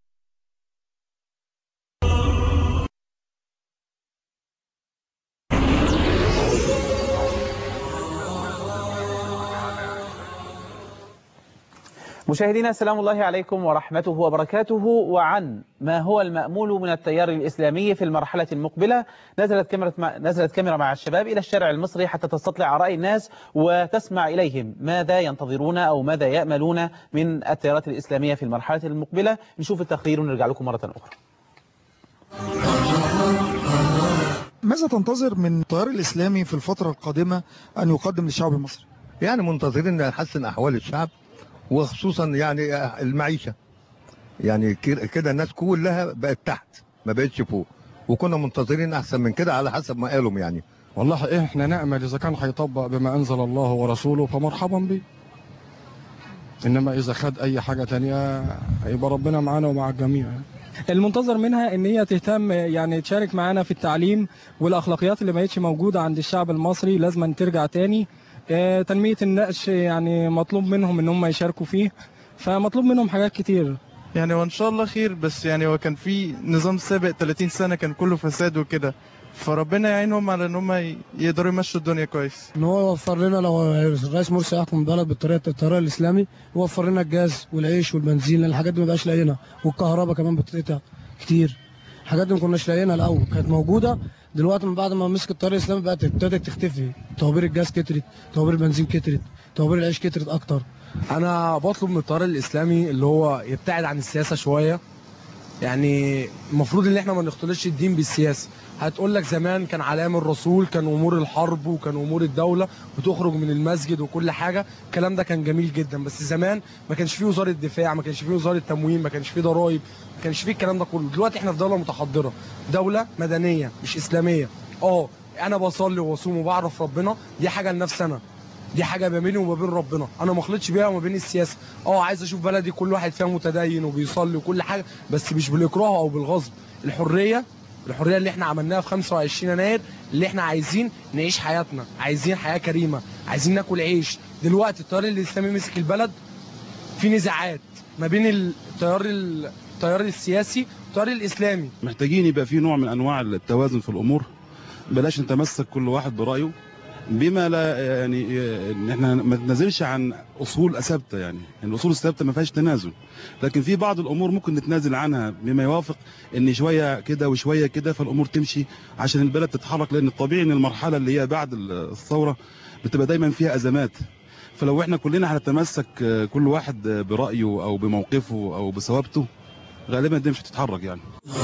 مشاهدينا سلام الله عليكم ورحمته وبركاته. وعن ما هو المأمول من التيار الإسلامي في المرحلة المقبلة نزلت كاميرا مع الشباب إلى الشارع المصري حتى تستطلع رأي الناس وتسمع إليهم ماذا ينتظرون أو ماذا يأملون من التيارات الإسلامية في المرحلة المقبلة. نشوف التقرير ونرجع لكم مرة أخرى. ماذا تنتظر من التيار الإسلامي في الفترة القادمة أن يقدم للشعب المصري؟ يعني منتظرين نحسن أحوال الشعب وخصوصا يعني المعيشة، يعني كده الناس كلها بقت تحت ما بقتش فوق، وكنا منتظرين أحسن من كده على حسب ما قالوا. يعني والله إحنا نأمل إذا كان هيطبق بما أنزل الله ورسوله فمرحبا به، إنما إذا خد أي حاجة تانية يبقى ربنا معانا ومع الجميع. المنتظر منها ان هي تهتم، يعني تشارك معانا في التعليم والاخلاقيات اللي ما بقتش موجوده عند الشعب المصري لازم ترجع تاني. تنميه النقش يعني مطلوب منهم ان هم يشاركوا فيه، فمطلوب منهم حاجات كتير يعني، وان شاء الله خير. بس يعني هو كان في نظام سابق 30 سنه كان كله فساد وكده، فربنا يعينهم على ان هم يقدروا يمشوا الدنيا كويس. ان هو يوفر لنا، لو الرئيس مرسي يحكم البلد بالطريقه التيار الاسلامي يوفر لنا الجاز والعيش والبنزين، لان الحاجات دي ما بقاش لاقيينها، والكهرباء كمان بتتقطع كتير. الحاجات دي ما كناش لاقيينها الاول، كانت موجوده، دلوقتي من بعد ما مسك الطيار الاسلامي بقت ابتدت تختفي. طوابير الجاز كترت، طوابير البنزين كترت، طوابير العيش كترت اكتر. انا بطلب من التيار الاسلامي اللي هو يبتعد عن السياسه شويه، يعني المفروض ان احنا ما نختلطش الدين بالسياسه. هتقول لك زمان كان علام الرسول، كان امور الحرب وكان امور الدوله وتخرج من المسجد وكل حاجه، الكلام ده كان جميل جدا. بس زمان ما كانش فيه وزاره دفاع، ما كانش فيه وزاره تموين، ما كانش فيه ضرائب، ما كانش فيه الكلام ده كله. دلوقتي احنا في دوله متحضره، دوله مدنيه مش اسلاميه. انا بصلي واصوم وبعرف ربنا، دي حاجه لنفسي انا، دي حاجه ما بيني وما بين ربنا، انا ما اخلطش بيها وما بين السياسه. عايز اشوف بلدي كل واحد فيها متدين وبيصلي وكل حاجه، بس مش بالاكراه او بالغصب. الحريه اللي احنا عملناها في 25 يناير، اللي احنا عايزين نعيش حياتنا، عايزين حياه كريمه، عايزين ناكل عيش. دلوقتي التيار الاسلامي مسك البلد، في نزاعات ما بين التيار السياسي والتيار الاسلامي. محتاجين يبقى في نوع من انواع التوازن في الامور، بلاش نتمسك كل واحد برايه، بما لا يعني ان احنا ما نتنازلش عن اصول ثابته. يعني الاصول الثابته ما فيهاش تنازل، لكن في بعض الامور ممكن نتنازل عنها بما يوافق ان شويه كده وشويه كده، فالامور تمشي عشان البلد تتحرك. لان الطبيعي ان المرحله اللي هي بعد الثوره بتبقى دايما فيها ازمات، فلو احنا كلنا هنتمسك كل واحد برايه او بموقفه او بثوابته، غالبا دي مش هتتحرك يعني.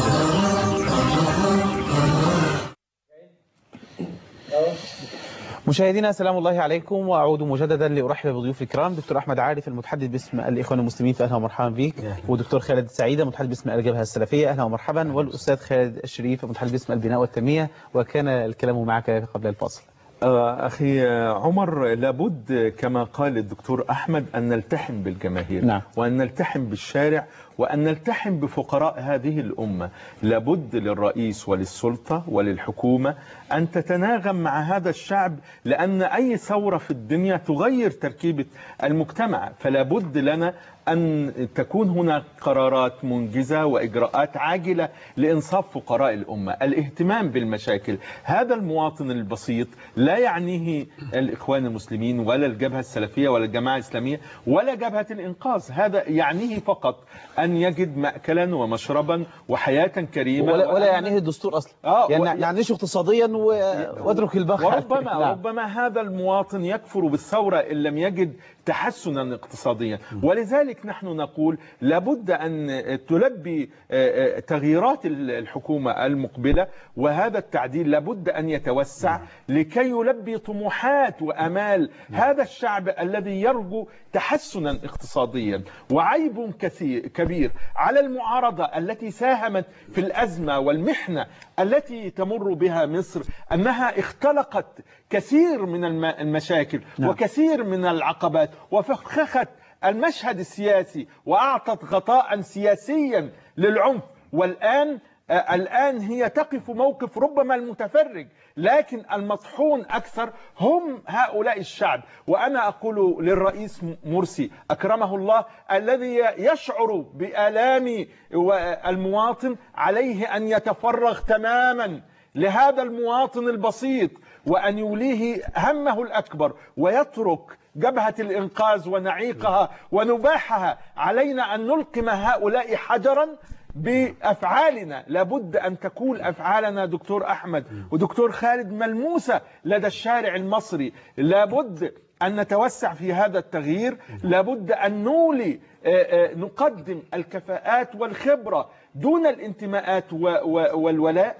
مشاهدينا سلام الله عليكم، واعود مجددا لارحب بضيوف الكرام. دكتور احمد عارف المتحدث باسم الاخوان المسلمين، فاهلا ومرحبا بك. ودكتور خالد السعيده متحدث باسم الجبهه السلفيه، اهلا ومرحبا. والاستاذ خالد الشريف متحدث باسم البناء والتنميه، وكان الكلام معك قبل الفاصل. أخي عمر، لابد كما قال الدكتور أحمد أن نلتحم بالجماهير، نعم، وأن نلتحم بالشارع، وأن نلتحم بفقراء هذه الأمة. لابد للرئيس وللسلطة وللحكومة أن تتناغم مع هذا الشعب، لأن أي ثورة في الدنيا تغير تركيبة المجتمع، فلا بد لنا أن تكون هناك قرارات منجزة وإجراءات عاجلة لإنصاف فقراء الأمة. الاهتمام بالمشاكل، هذا المواطن البسيط لا يعنيه الإخوان المسلمين ولا الجبهة السلفية ولا الجماعة الإسلامية ولا جبهة الإنقاذ، هذا يعنيه فقط أن يجد مأكلا ومشربا وحياة كريمة، ولا يعنيه الدستور أصلا، يعني يعنيش اقتصاديا واترك الباقي. وربما هذا المواطن يكفر بالثورة إن لم يجد تحسنا اقتصاديا. ولذلك نحن نقول لابد أن تلبي تغييرات الحكومة المقبلة، وهذا التعديل لابد أن يتوسع لكي يلبي طموحات وأمال هذا الشعب الذي يرجو تحسنا اقتصاديا. وعيب كبير كبير على المعارضة التي ساهمت في الأزمة والمحنة التي تمر بها مصر، أنها اختلقت كثير من المشاكل وكثير من العقبات وفخخت المشهد السياسي وأعطت غطاء سياسيا للعنف. والآن هي تقف موقف ربما المتفرج، لكن المطحون أكثر هم هؤلاء الشعب. وأنا أقول للرئيس مرسي أكرمه الله الذي يشعر بآلام المواطن عليه أن يتفرغ تماما لهذا المواطن البسيط وأن يوليه همه الأكبر ويترك جبهة الإنقاذ ونعيقها ونباحها. علينا أن نلقم هؤلاء حجرا بأفعالنا. لابد أن تكون أفعالنا دكتور أحمد ودكتور خالد ملموسة لدى الشارع المصري. لابد أن نتوسع في هذا التغيير، لابد أن نقدم الكفاءات والخبرة دون الانتماءات والولاء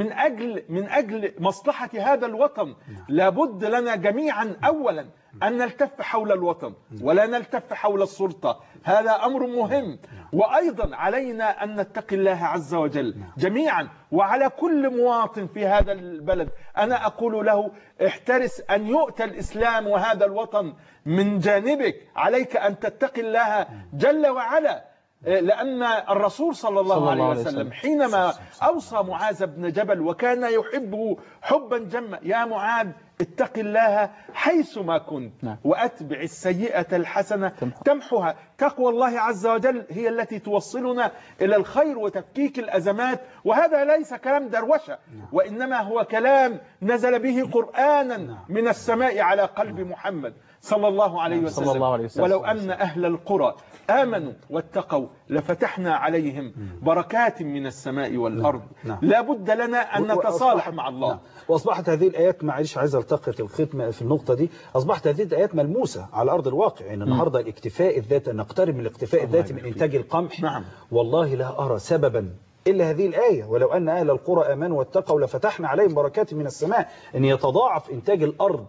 من أجل مصلحة هذا الوطن. لابد لنا جميعا أولا أن نلتف حول الوطن ولا نلتف حول السلطة، هذا أمر مهم. وأيضا علينا أن نتقي الله عز وجل جميعا، وعلى كل مواطن في هذا البلد أنا أقول له احترس أن يؤتى الإسلام وهذا الوطن من جانبك. عليك أن تتقي الله جل وعلا، لأن الرسول صلى الله عليه وسلم حينما أوصى معاذ بن جبل وكان يحبه حبا جما: يا معاذ اتق الله حيثما كنت وأتبع السيئة الحسنة تمحها. تقوى الله عز وجل هي التي توصلنا إلى الخير وتفكيك الأزمات، وهذا ليس كلام دروشة، وإنما هو كلام نزل به قرآنا من السماء على قلب محمد صلى الله عليه وسلم. ولو أن أهل القرى آمنوا واتقوا لفتحنا عليهم بركات من السماء والأرض. لا بد لنا أن نتصالح مع الله. وأصبحت هذه الآيات، معلش عايز التقط الختم في النقطة دي، أصبحت هذه الآيات ملموسة على أرض الواقع. يعني النهاردة الاكتفاء الذاتي، نقترب من الاكتفاء الذاتي من إنتاج القمح. والله لا أرى سببا إلا هذه الآية: ولو أن أهل القرى آمنوا واتقوا لفتحنا عليهم بركات من السماء. أن يتضاعف إنتاج الأرض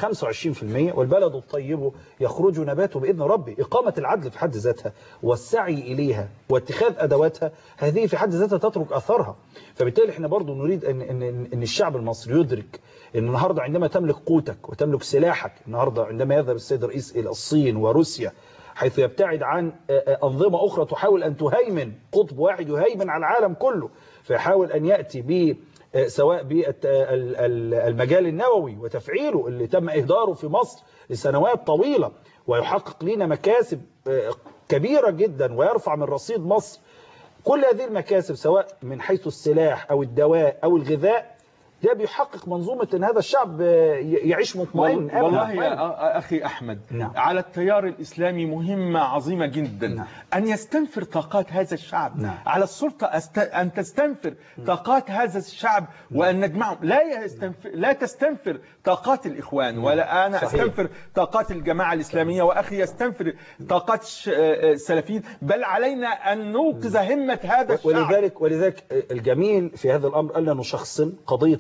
25% والبلد الطيب يخرج نباته بإذن ربي. إقامة العدل في حد ذاتها والسعي إليها واتخاذ أدواتها، هذه في حد ذاتها تترك أثرها. فبالتالي احنا برضو نريد أن الشعب المصري يدرك أن النهاردة عندما تملك قوتك وتملك سلاحك، النهاردة عندما يذهب السيد الرئيس إلى الصين وروسيا حيث يبتعد عن أنظمة أخرى تحاول أن تهيمن، قطب واحد يهيمن على العالم كله، فيحاول أن يأتي ب سواء بالمجال النووي وتفعيله اللي تم إهداره في مصر لسنوات طويلة، ويحقق لنا مكاسب كبيرة جدا ويرفع من رصيد مصر. كل هذه المكاسب سواء من حيث السلاح أو الدواء أو الغذاء، ده بيحقق منظومة أن هذا الشعب يعيش مطمئن. والله يا أخي أحمد، على التيار الإسلامي مهمة عظيمة جدا أن يستنفر طاقات هذا الشعب. على السلطة أن تستنفر طاقات هذا الشعب وأن نجمعهم. لا تستنفر طاقات الإخوان، ولا أنا أستنفر طاقات الجماعة الإسلامية، وأخي يستنفر طاقات السلفيين، بل علينا أن نوقظ همة هذا الشعب. ولذلك الجميل في هذا الأمر ألا نشخصن قضية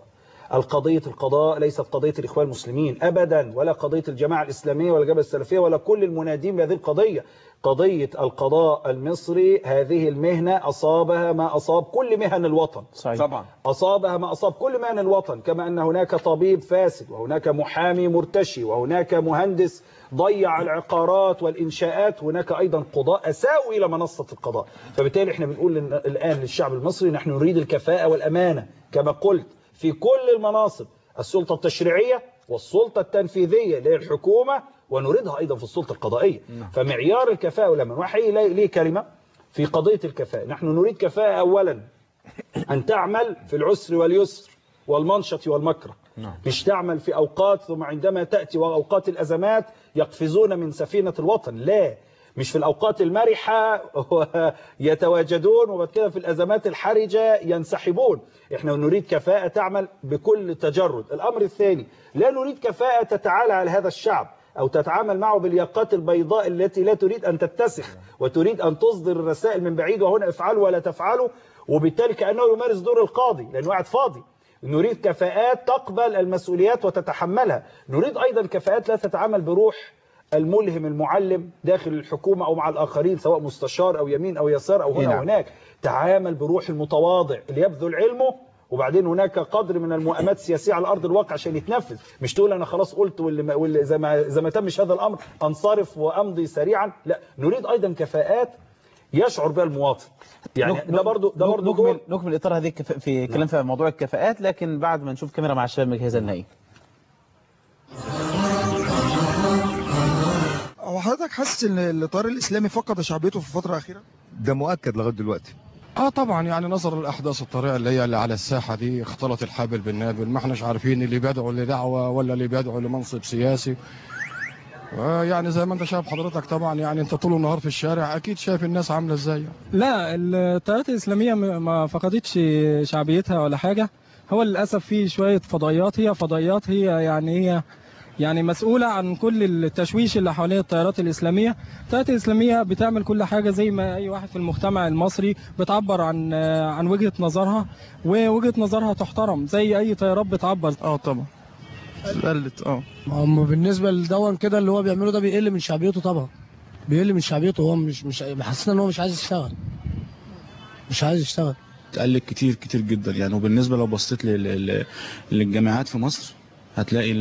القضاء ليست قضية الإخوان المسلمين أبدا، ولا قضية الجماعة الإسلامية ولا الجبهة السلفية ولا كل المنادين بهذه القضية. قضية القضاء المصري هذه المهنة أصابها ما أصاب كل مهن الوطن. طبعا أصابها ما أصاب كل مهن الوطن، كما أن هناك طبيب فاسد وهناك محامي مرتشي وهناك مهندس ضيع العقارات والإنشاءات، هناك أيضا قضاء أساءوا إلى منصة القضاء. فبالتالي احنا بنقول الآن للشعب المصري نحن نريد الكفاءة والأمانة كما قلت في كل المناصب، السلطة التشريعية والسلطة التنفيذية اللي هي الحكومة، ونريدها أيضا في السلطة القضائية. فمعيار الكفاءة والأمانة، وحي ليه كلمة في قضية الكفاءة. نحن نريد كفاءة أولا أن تعمل في العسر واليسر والمنشط والمكره، مش تعمل في أوقات ثم عندما تأتي وأوقات الأزمات يقفزون من سفينة الوطن. لا، مش في الأوقات المرحة يتواجدون وبعد كده في الأزمات الحرجة ينسحبون. احنا نريد كفاءة تعمل بكل تجرد. الأمر الثاني، لا نريد كفاءة تتعالى على هذا الشعب أو تتعامل معه بالياقات البيضاء التي لا تريد أن تتسخ وتريد أن تصدر الرسائل من بعيد وهنا افعلوا ولا تفعلوا، وبالتالي كأنه يمارس دور القاضي لأنه قاعد فاضي. نريد كفاءات تقبل المسؤوليات وتتحملها. نريد أيضا كفاءات لا تتعامل بروح الملهم المعلم داخل الحكومة أو مع الآخرين، سواء مستشار أو يمين أو يسار أو هنا وهناك، تعامل بروح المتواضع اللي يبذل علمه، وبعدين هناك قدر من المؤامات السياسية على أرض الواقع عشان يتنفذ. مش تقول أنا خلاص قلت واللي إذا ما تمش هذا الأمر أنصرف وأمضي سريعا. لا، نريد أيضا كفاءات يشعر بها المواطن. يعني ده برضو نكمل إطار هذه في كلام في موضوع الكفاءات، لكن بعد ما نشوف كاميرا مع الشباب من الجهاز النهائي. هو حضرتك حاسس ان التيار الاسلامي فقد شعبيته في الفتره الاخيره؟ ده مؤكد لغايه دلوقتي. طبعا يعني نظر الاحداث الطريقه اللي على الساحه دي، اختلط الحابل بالنابل، ما احناش عارفين اللي بيدعو لدعوه ولا اللي بيدعو لمنصب سياسي. يعني زي ما انت شايف حضرتك طبعا، يعني انت طول النهار في الشارع اكيد شايف الناس عامله ازاي. لا، التيارات الاسلاميه ما فقدتش شعبيتها ولا حاجه. هو للاسف في شويه فضائيات هي يعني مسؤولة عن كل التشويش اللي حوالين التيارات الإسلامية. التيارات الإسلامية بتعمل كل حاجة زي ما أي واحد في المجتمع المصري، بتعبر عن وجهة نظرها، ووجهة نظرها تحترم زي أي تيارات بتعبر. طبعا قلت. اما بالنسبة لدون كده اللي هو بيعمله ده بيقل من شعبيته، طبعا بيقل من شعبيته. هو مش حاسس ان هو مش عايز يشتغل. قلت كتير جدا يعني. وبالنسبة لو بصيت للجامعات في مصر هتلاقي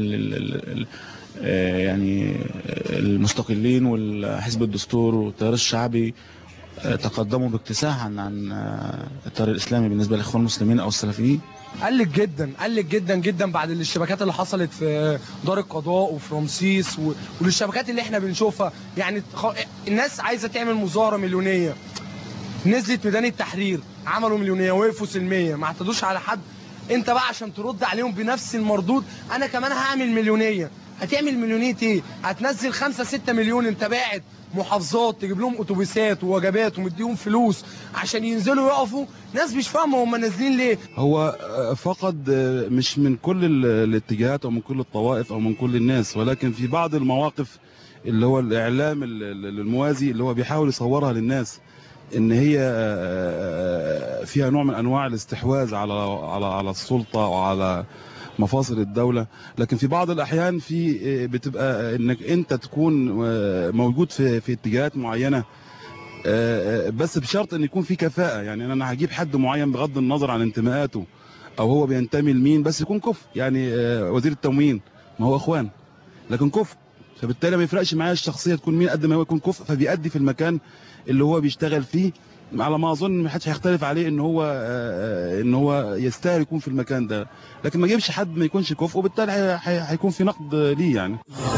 يعني المستقلين والحزب الدستور والتيار الشعبي تقدموا باكتساح عن التيار الاسلامي بالنسبه للاخوان المسلمين او السلفيين. قلت جدا جدا بعد الاشتباكات اللي حصلت في دار القضاء وفي رمسيس والاشتباكات اللي احنا بنشوفها. يعني الناس عايزه تعمل مظاهره مليونيه، نزلت ميدان التحرير عملوا مليونيه، وقفوا سلميه، ما اعتدوش على حد. انت بقى عشان ترد عليهم بنفس المردود، انا كمان هعمل مليونيه. هتعمل مليونيه ايه؟ هتنزل 5-6 مليون، انت باعت محافظات تجيب لهم اتوبيسات ووجبات ومديهم فلوس عشان ينزلوا يقفوا. ناس مش فاهمه هم نازلين ليه. هو فقد مش من كل الاتجاهات او من كل الطوائف او من كل الناس، ولكن في بعض المواقف اللي هو الاعلام الموازي اللي هو بيحاول يصورها للناس ان هي فيها نوع من انواع الاستحواذ على السلطه وعلى مفاصل الدوله. لكن في بعض الاحيان بتبقى انك انت تكون موجود في اتجاهات معينه، بس بشرط ان يكون في كفاءه. يعني انا هجيب حد معين بغض النظر عن انتماءاته او هو بينتمي لمين، بس يكون كفء. يعني وزير التموين ما هو اخوان لكن كفء، فبالتالي ما يفرقش معايا الشخصيه تكون مين قد ما هو يكون كفء، فبيأدي في المكان اللي هو بيشتغل فيه. على ما اظن ما حدش هيختلف عليه ان هو يستاهل يكون في المكان ده. لكن ما يجيبش حد ما يكونش كفء، وبالتالي هيكون في نقد ليه يعني.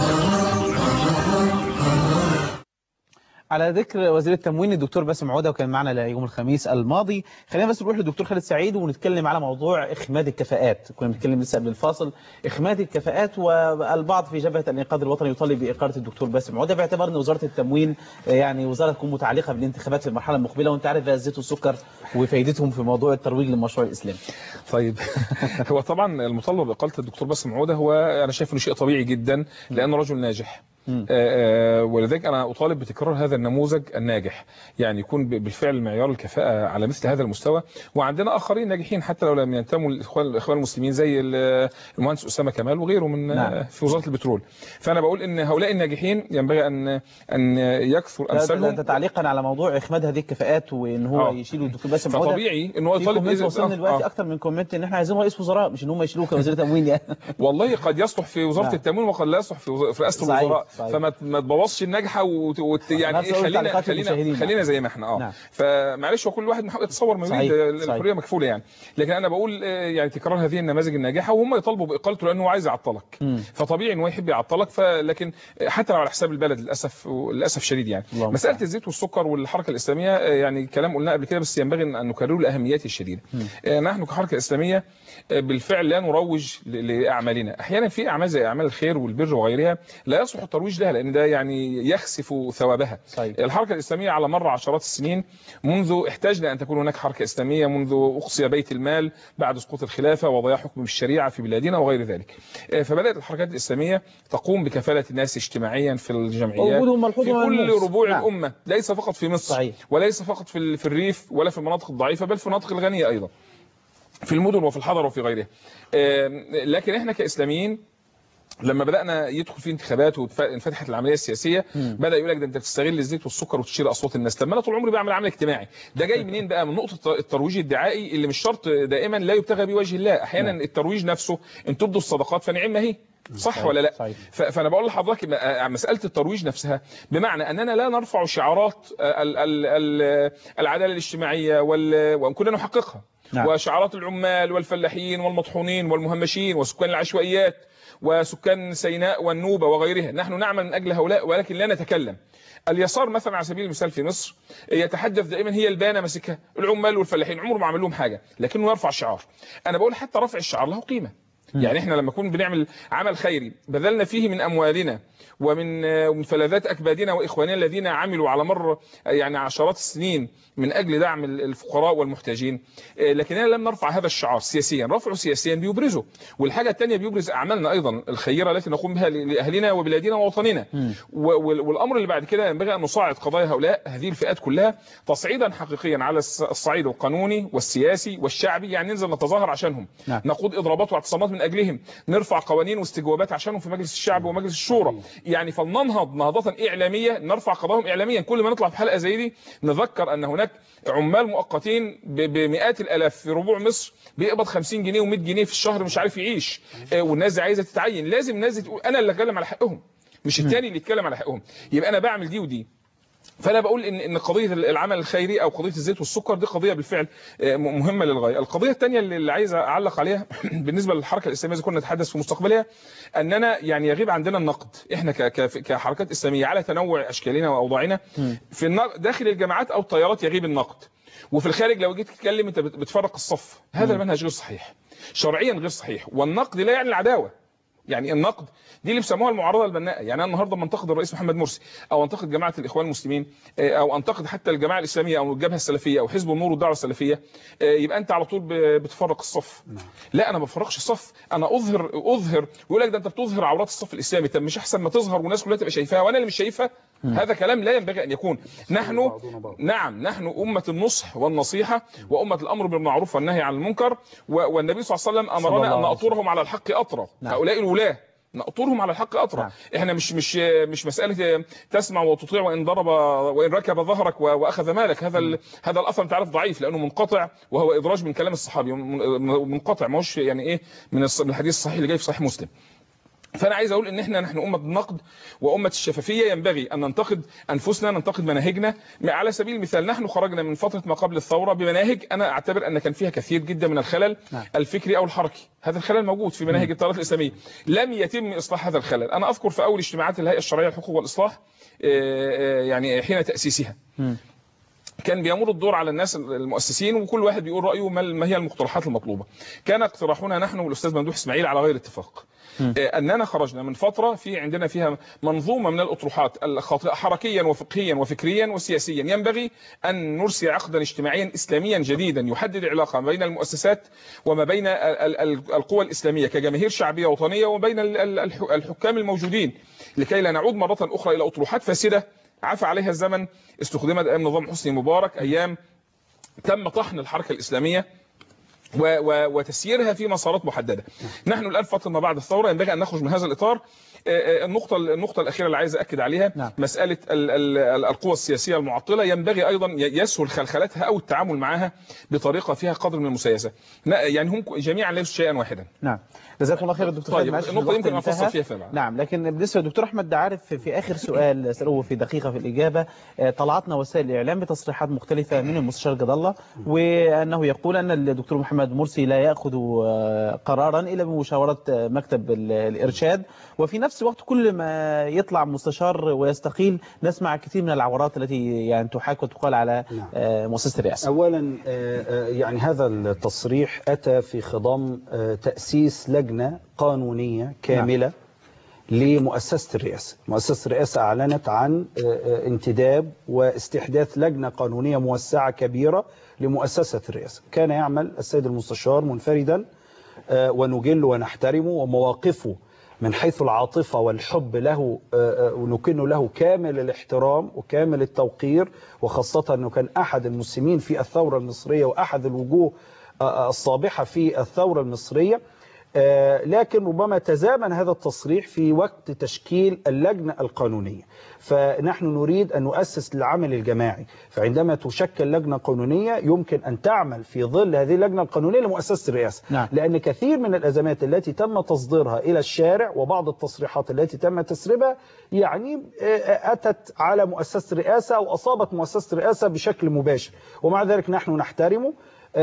على ذكر وزير التموين الدكتور باسم عودة، وكان معنا يوم الخميس الماضي، خلينا بس نروح للدكتور خالد سعيد ونتكلم على موضوع إخماد الكفاءات. كنا بنتكلم لسه قبل الفاصل إخماد الكفاءات، والبعض في جبهة الإنقاذ الوطني يطالب بإقالة الدكتور باسم عودة باعتبار أن وزارة التموين يعني وزارة تكون متعلقة بالانتخابات في المرحلة المقبلة، وأنت عارف الزيت والسكر وفائدتهم في موضوع الترويج للمشروع الإسلامي. طيب هو طبعا المطالبة بإقالة الدكتور باسم عودة هو أنا شايف إنه شيء طبيعي جدا، لأنه رجل ناجح. ولذلك أنا أطالب بتكرار هذا النموذج الناجح، يعني يكون بالفعل معيار الكفاءة على مثل هذا المستوى. وعندنا آخرين ناجحين حتى لو لم ينتموا للإخوان المسلمين زي المهندس أسامة كمال وغيره من في وزارة البترول. فأنا بقول إن هؤلاء الناجحين ينبغي أن يكثر أمثالهم. أنت تعليقا على موضوع إخماد هذه الكفاءات وإن هو يشيلوا الدكتور باسم عودة، فطبيعي إن هو يطالب. وصلنا دلوقتي أكثر من كومنت إن إحنا عايزين رئيس وزراء، مش إن هم يشيلوه كوزير تموين يعني. والله قد يصلح في وزارة التموين وقد لا يصلح في رئاسة الوزراء. فما تبوظش الناجحه يعني خلينا زي ما احنا نعم. فمعلش وكل واحد يتصور ما يريد، الحريه مكفوله يعني. لكن انا بقول يعني تكرار هذه النماذج الناجحه، وهم يطالبوا باقالته لانه عايز يعطلك. فطبيعي انه يحب يعطلك، لكن حتى لو على حساب البلد للاسف شديد يعني. مساله الزيت والسكر والحركه الاسلاميه يعني كلام قلناه قبل كده، بس ينبغي ان نكرره لاهميته الشديده. نحن كحركه اسلاميه بالفعل لا نروج لاعمالنا. احيانا في اعمال زي اعمال الخير والبر وغيرها لا يصلح الترويج لها، لان ده يعني يخسف ثوابها. الحركه الاسلاميه على مر عشرات السنين منذ احتاجنا ان تكون هناك حركه اسلاميه، منذ اقصي بيت المال بعد سقوط الخلافه وضياع حكم الشريعه في بلادنا وغير ذلك. فبدات الحركات الاسلاميه تقوم بكفاله الناس اجتماعيا في الجمعيات في كل ربوع الامه، ليس فقط في مصر وليس فقط في الريف ولا في المناطق الضعيفه، بل في المناطق الغنيه ايضا، في المدن وفي الحضر وفي غيرها. لكن احنا كاسلاميين لما بدأنا يدخل في انتخابات وانفتحت العملية السياسية بدأ يقول لك ده انت بتستغل الزيت والسكر وتشيل اصوات الناس. طب ما انا طول عمري بعمل عمل اجتماعي. ده جاي منين بقى؟ من نقطة الترويج الدعائي اللي مش شرط دائما لا يبتغى به وجه الله. احيانا الترويج نفسه ان تبدوا الصدقات فنعم هي، صح ولا لا؟ فانا بقول لحضرتك مسألة الترويج نفسها بمعنى اننا لا نرفع شعارات العدالة الاجتماعية وان كنا نحققها، وشعارات العمال والفلاحين والمطحونين والمهمشين وسكان العشوائيات وسكان سيناء والنوبة وغيرها. نحن نعمل من أجل هؤلاء ولكن لا نتكلم. اليسار مثلا على سبيل المثال في مصر يتحدث دائما هي البانة ماسكها العمال والفلاحين، عمره ما عمل لهم حاجة لكنه يرفع شعار. أنا بقول حتى رفع الشعار له قيمة. يعني احنا لما نكون بنعمل عمل خيري بذلنا فيه من أموالنا ومن فلذات أكبادنا وإخواننا الذين عملوا على مر يعني عشرات السنين من أجل دعم الفقراء والمحتاجين، لكننا لم نرفع هذا الشعار سياسيا. رفعه سياسيا بيبرزه، والحاجة الثانية بيبرز أعمالنا أيضا الخيرة التي نقوم بها لأهلنا وبلادنا ووطننا. والأمر اللي بعد كده ينبغي أن نصاعد قضايا هؤلاء هذه الفئات كلها تصعيدا حقيقيا على الصعيد القانوني والسياسي والشعبي. يعني ننزل نتظاهر عشانهم، نقود إضرابات واعتصامات من أجلهم، نرفع قوانين واستجوابات عشانهم في مجلس الشعب ومجلس الشورى. يعني فلننهض نهضة إعلامية، نرفع قضاياهم إعلاميا. كل ما نطلع في حلقة زي دي نذكر أن هناك عمال مؤقتين بمئات الآلاف في ربوع مصر بيقبض 50 جنيه و100 جنيه في الشهر مش عارف يعيش، والناس دي عايزة تتعين. لازم الناس دي تقول أنا اللي أتكلم على حقهم مش التاني اللي يتكلم على حقهم. يبقى أنا بعمل دي ودي. فأنا بقول إن قضية العمل الخيري أو قضية الزيت والسكر دي قضية بالفعل مهمة للغاية. القضية الثانية اللي عايز أعلق عليها بالنسبة للحركة الإسلامية إذا كنا نتحدث في مستقبلها، أننا يعني يغيب عندنا النقد إحنا كحركات إسلامية على تنوع أشكالنا وأوضاعنا. في داخل الجامعات أو التيارات يغيب النقد، وفي الخارج لو جيت تتكلم أنت بتفرق الصف. هذا المنهج غير صحيح، شرعيا غير صحيح. والنقد لا يعني العداوة. يعني النقد دي اللي بيسموها المعارضه البناءه. يعني انا النهارده منتقد الرئيس محمد مرسي او انتقد جماعه الاخوان المسلمين او انتقد حتى الجماعه الاسلاميه او الجبهه السلفيه او حزب النور والدعوه السلفيه، يبقى انت على طول بتفرق الصف. لا، انا ما بفرقش الصف، انا اظهر ويقول لك ده انت بتظهر عورات الصف الاسلامي. طب مش احسن ما تظهر والناس كلها تبقى شايفاها وانا اللي مش شايفها؟ هذا كلام لا ينبغي ان يكون. نحن نحن امه النصح والنصيحه وامه الامر بالمعروف والنهي عن المنكر، والنبي صلى الله عليه وسلم امرنا ان نأطرهم على الحق اطرا. هؤلاء الولاه نأطرهم على الحق أطرا. احنا مش مسألة تسمع وتطيع وإن ركب ظهرك وأخذ مالك. هذا الأثر انت عارف ضعيف لأنه منقطع، وهو إدراج من كلام الصحابي منقطع، ما هوش يعني إيه من الحديث الصحيح اللي جاي في صحيح مسلم. فأنا عايز أقول إن نحن أمة النقد وأمة الشفافية. ينبغي أن ننتقد أنفسنا، ننتقد مناهجنا. على سبيل المثال نحن خرجنا من فترة ما قبل الثورة بمناهج أنا أعتبر أن كان فيها كثير جدا من الخلل الفكري أو الحركي. هذا الخلل موجود في مناهج التيارات الإسلامية، لم يتم إصلاح هذا الخلل. أنا أذكر في أول اجتماعات الهيئة الشرعية للحقوق والإصلاح يعني حين تأسيسها كان بيمر الدور على الناس المؤسسين وكل واحد بيقول رأيه ما هي المقترحات المطلوبة. كان اقتراحنا نحن والأستاذ ممدوح إسماعيل على غير اتفاق. أننا خرجنا من فترة عندنا فيها منظومة من الأطروحات الخاطئة حركيا وفقهيا وفكريا وسياسيا. ينبغي أن نرسي عقدا اجتماعيا إسلاميا جديدا يحدد العلاقة ما بين المؤسسات وما بين القوى الإسلامية كجماهير شعبية وطنية وبين الحكام الموجودين، لكي لا نعود مرة أخرى إلى أطروحات فاسدة عفى عليها الزمن استخدمت أيام نظام حسني مبارك، أيام تم طحن الحركة الإسلامية وتسييرها في مسارات محددة. نحن الآن فترة ما بعد الثورة ينبغي أن نخرج من هذا الإطار. النقطة الأخيرة اللي عايز أكد عليها مسألة القوى السياسية المعطلة. ينبغي أيضا يسهل خلخلتها أو التعامل معها بطريقة فيها قدر من المسايسة. يعني هم جميعا ليسوا شيئا واحدا. نعم، جزاكم الله خير الدكتور. طيب النقطة يمكن أفصل فيها فعلا. نعم، لكن بالنسبة للدكتور أحمد ده عارف في آخر سؤال أسأله في دقيقة في الإجابة، طلعتنا وسائل الإعلام بتصريحات مختلفة من المستشار جد الله وأنه يقول أن الدكتور محمد مرسي لا يأخذ قرارا إلا بمشاورة مكتب الإرشاد، وفي نفس الوقت كل ما يطلع مستشار ويستقيل نسمع كثير من العورات التي يعني تحاك وتقال على مؤسسة الرئاسة. أولا يعني هذا التصريح أتى في خضم تأسيس لجنة قانونية كاملة لمؤسسة الرئاسة. مؤسسة الرئاسة أعلنت عن انتداب واستحداث لجنة قانونية موسعة كبيرة لمؤسسة الرئاسة. كان يعمل السيد المستشار منفردا ونجل ونحترمه، ومواقفه من حيث العاطفة والحب له ونكن له كامل الاحترام وكامل التوقير، وخاصة أنه كان أحد المسلمين في الثورة المصرية وأحد الوجوه الصابحة في الثورة المصرية. لكن ربما تزامن هذا التصريح في وقت تشكيل اللجنة القانونية، فنحن نريد أن نؤسس للعمل الجماعي، فعندما تشكل لجنة قانونية يمكن أن تعمل في ظل هذه اللجنة القانونية لمؤسسة الرئاسة. نعم. لأن كثير من الأزمات التي تم تصديرها إلى الشارع وبعض التصريحات التي تم تسريبها يعني أتت على مؤسسة الرئاسة أو أصابت مؤسسة الرئاسة بشكل مباشر، ومع ذلك نحن نحترمه،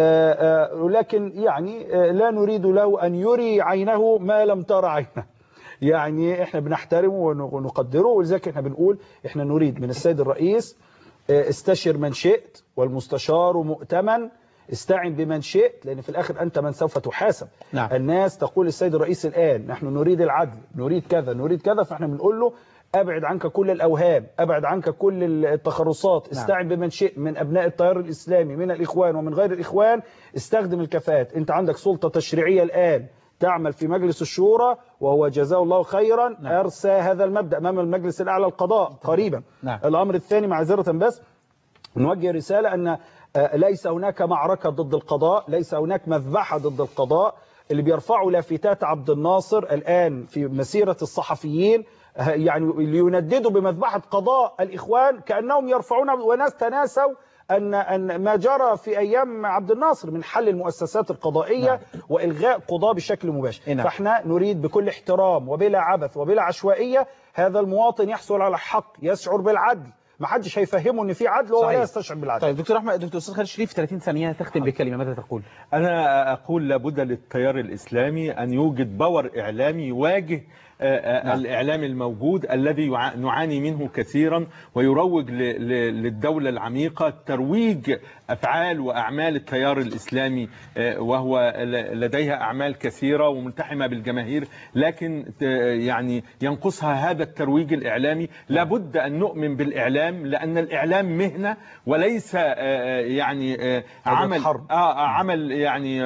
ولكن يعني لا نريد له أن يري عينه ما لم ترى عينه. يعني احنا بنحترمه ونقدره، ولذلك احنا بنقول احنا نريد من السيد الرئيس استشر من شئت والمستشار مؤتمن، استعن بمن شئت، لأن في الآخر أنت من سوف تحاسب. نعم. الناس تقول للسيد الرئيس الآن نحن نريد العدل، نريد كذا نريد كذا، فاحنا بنقول له أبعد عنك كل الأوهام، أبعد عنك كل التخرصات، استعن بمن شئت من أبناء التيار الإسلامي من الإخوان ومن غير الإخوان، استخدم الكفاءات. أنت عندك سلطة تشريعية الآن تعمل في مجلس الشورى، وهو جزاه الله خيرا أرسى هذا المبدأ أمام المجلس الأعلى للقضاء قريبا. الأمر الثاني معذرة بس نوجه رسالة أن ليس هناك معركة ضد القضاء، ليس هناك مذبحة ضد القضاء. اللي بيرفعوا لافتات عبد الناصر الآن في مسيرة الصحفيين يعني لينددوا بمذبحة قضاء الإخوان كأنهم يرفعون، وناس تناسوا أن ما جرى في أيام عبد الناصر من حل المؤسسات القضائية وإلغاء قضاء بشكل مباشر. فاحنا نريد بكل احترام وبلا عبث وبلا عشوائية هذا المواطن يحصل على حق، يشعر بالعدل، ما حدش هيفهمه ان في عدل وهو لا يستشعر بالعدل. طيب دكتور احمد، دكتور استاذ خالد شريف 30 ثانيه تختم بكلمه، ماذا تقول؟ انا اقول لابد للتيار الاسلامي ان يوجد باور اعلامي يواجه الإعلام الموجود الذي نعاني منه كثيرا، ويروج للدولة العميقة، ترويج أفعال وأعمال التيار الإسلامي، وهو لديها أعمال كثيرة وملتحمة بالجماهير، لكن يعني ينقصها هذا الترويج الإعلامي. لابد أن نؤمن بالإعلام، لأن الإعلام مهنة وليس يعني عمل عمل يعني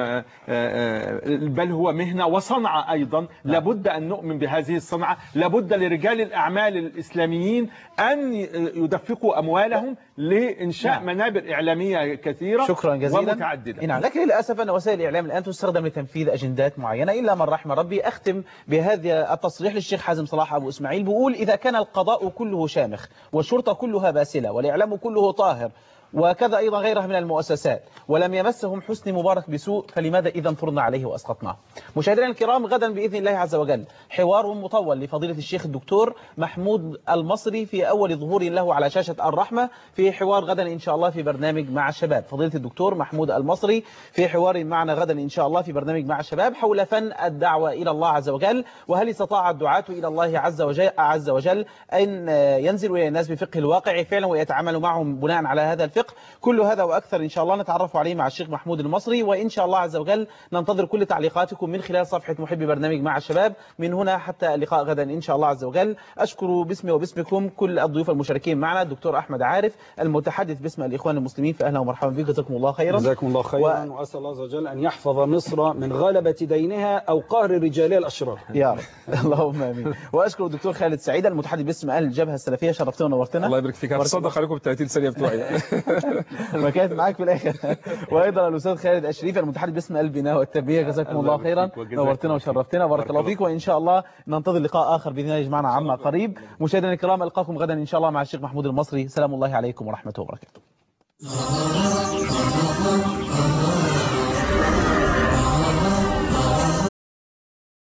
بل هو مهنة وصنعة أيضا. لابد أن نؤمن بهذه الصنعة. لابد لرجال الأعمال الإسلاميين أن يدفقوا أموالهم لإنشاء منابر إعلامية كثيرة شكرا جزيلا ومتعددة. نعم، لكن للأسف أن وسائل الإعلام الآن تستخدم لتنفيذ أجندات معينة إلا من رحم ربي. أختم بهذا التصريح للشيخ حازم صلاح أبو إسماعيل، بيقول إذا كان القضاء كله شامخ والشرطة كلها باسلة والإعلام كله طاهر وكذا أيضا غيرها من المؤسسات ولم يمسهم حسني مبارك بسوء، فلماذا إذا انظرنا عليه وأسقطناه؟ مشاهدينا الكرام، غدا بإذن الله عز وجل حوار مطول لفضيلة الشيخ الدكتور محمود المصري في أول ظهور له على شاشة الرحمة، في حوار غدا إن شاء الله في برنامج مع الشباب. فضيلة الدكتور محمود المصري في حوار معنا غدا إن شاء الله في برنامج مع الشباب حول فن الدعوة إلى الله عز وجل، وهل استطاع الدعاة إلى الله عز وجل أن ينزلوا إلى الناس بفقه الواقع فعلا ويتعاملوا معهم بناء على هذا الفقه. كل هذا وأكثر إن شاء الله نتعرف عليه مع الشيخ محمود المصري، وإن شاء الله عز وجل ننتظر كل تعليقاتكم من خلال صفحة محبي برنامج مع الشباب من هنا حتى اللقاء غدا إن شاء الله عز وجل. أشكر باسمي وباسمكم كل الضيوف المشاركين معنا، الدكتور أحمد عارف المتحدث باسم الإخوان المسلمين، فأهلا ومرحبا بك، جزاكم الله خيرا. جزاكم الله خيرا، وأسأل الله عز وجل أن يحفظ مصر من غلبة دينها أو قهر رجالها الأشرار يا رب اللهم آمين. وأشكر الدكتور خالد سعيد المتحدث باسم أهل الجبهة السلفية، شرفتنا ونورتنا. الله يبارك فيك، هتصدق عليكم ب 30 ثانية بتوعي ما كانت معاك في الاخر. وايضا الاستاذ خالد الشريف المتحدث باسم البناء والتربيه، جزاكم الله خيرا، نورتنا وشرفتنا، بارك الله فيك. وان شاء الله ننتظر لقاء اخر باذن الله يجمعنا عما قريب. مشاهدينا الكرام، القاكم غدا ان شاء الله مع الشيخ محمود المصري. سلام الله عليكم ورحمه الله وبركاته.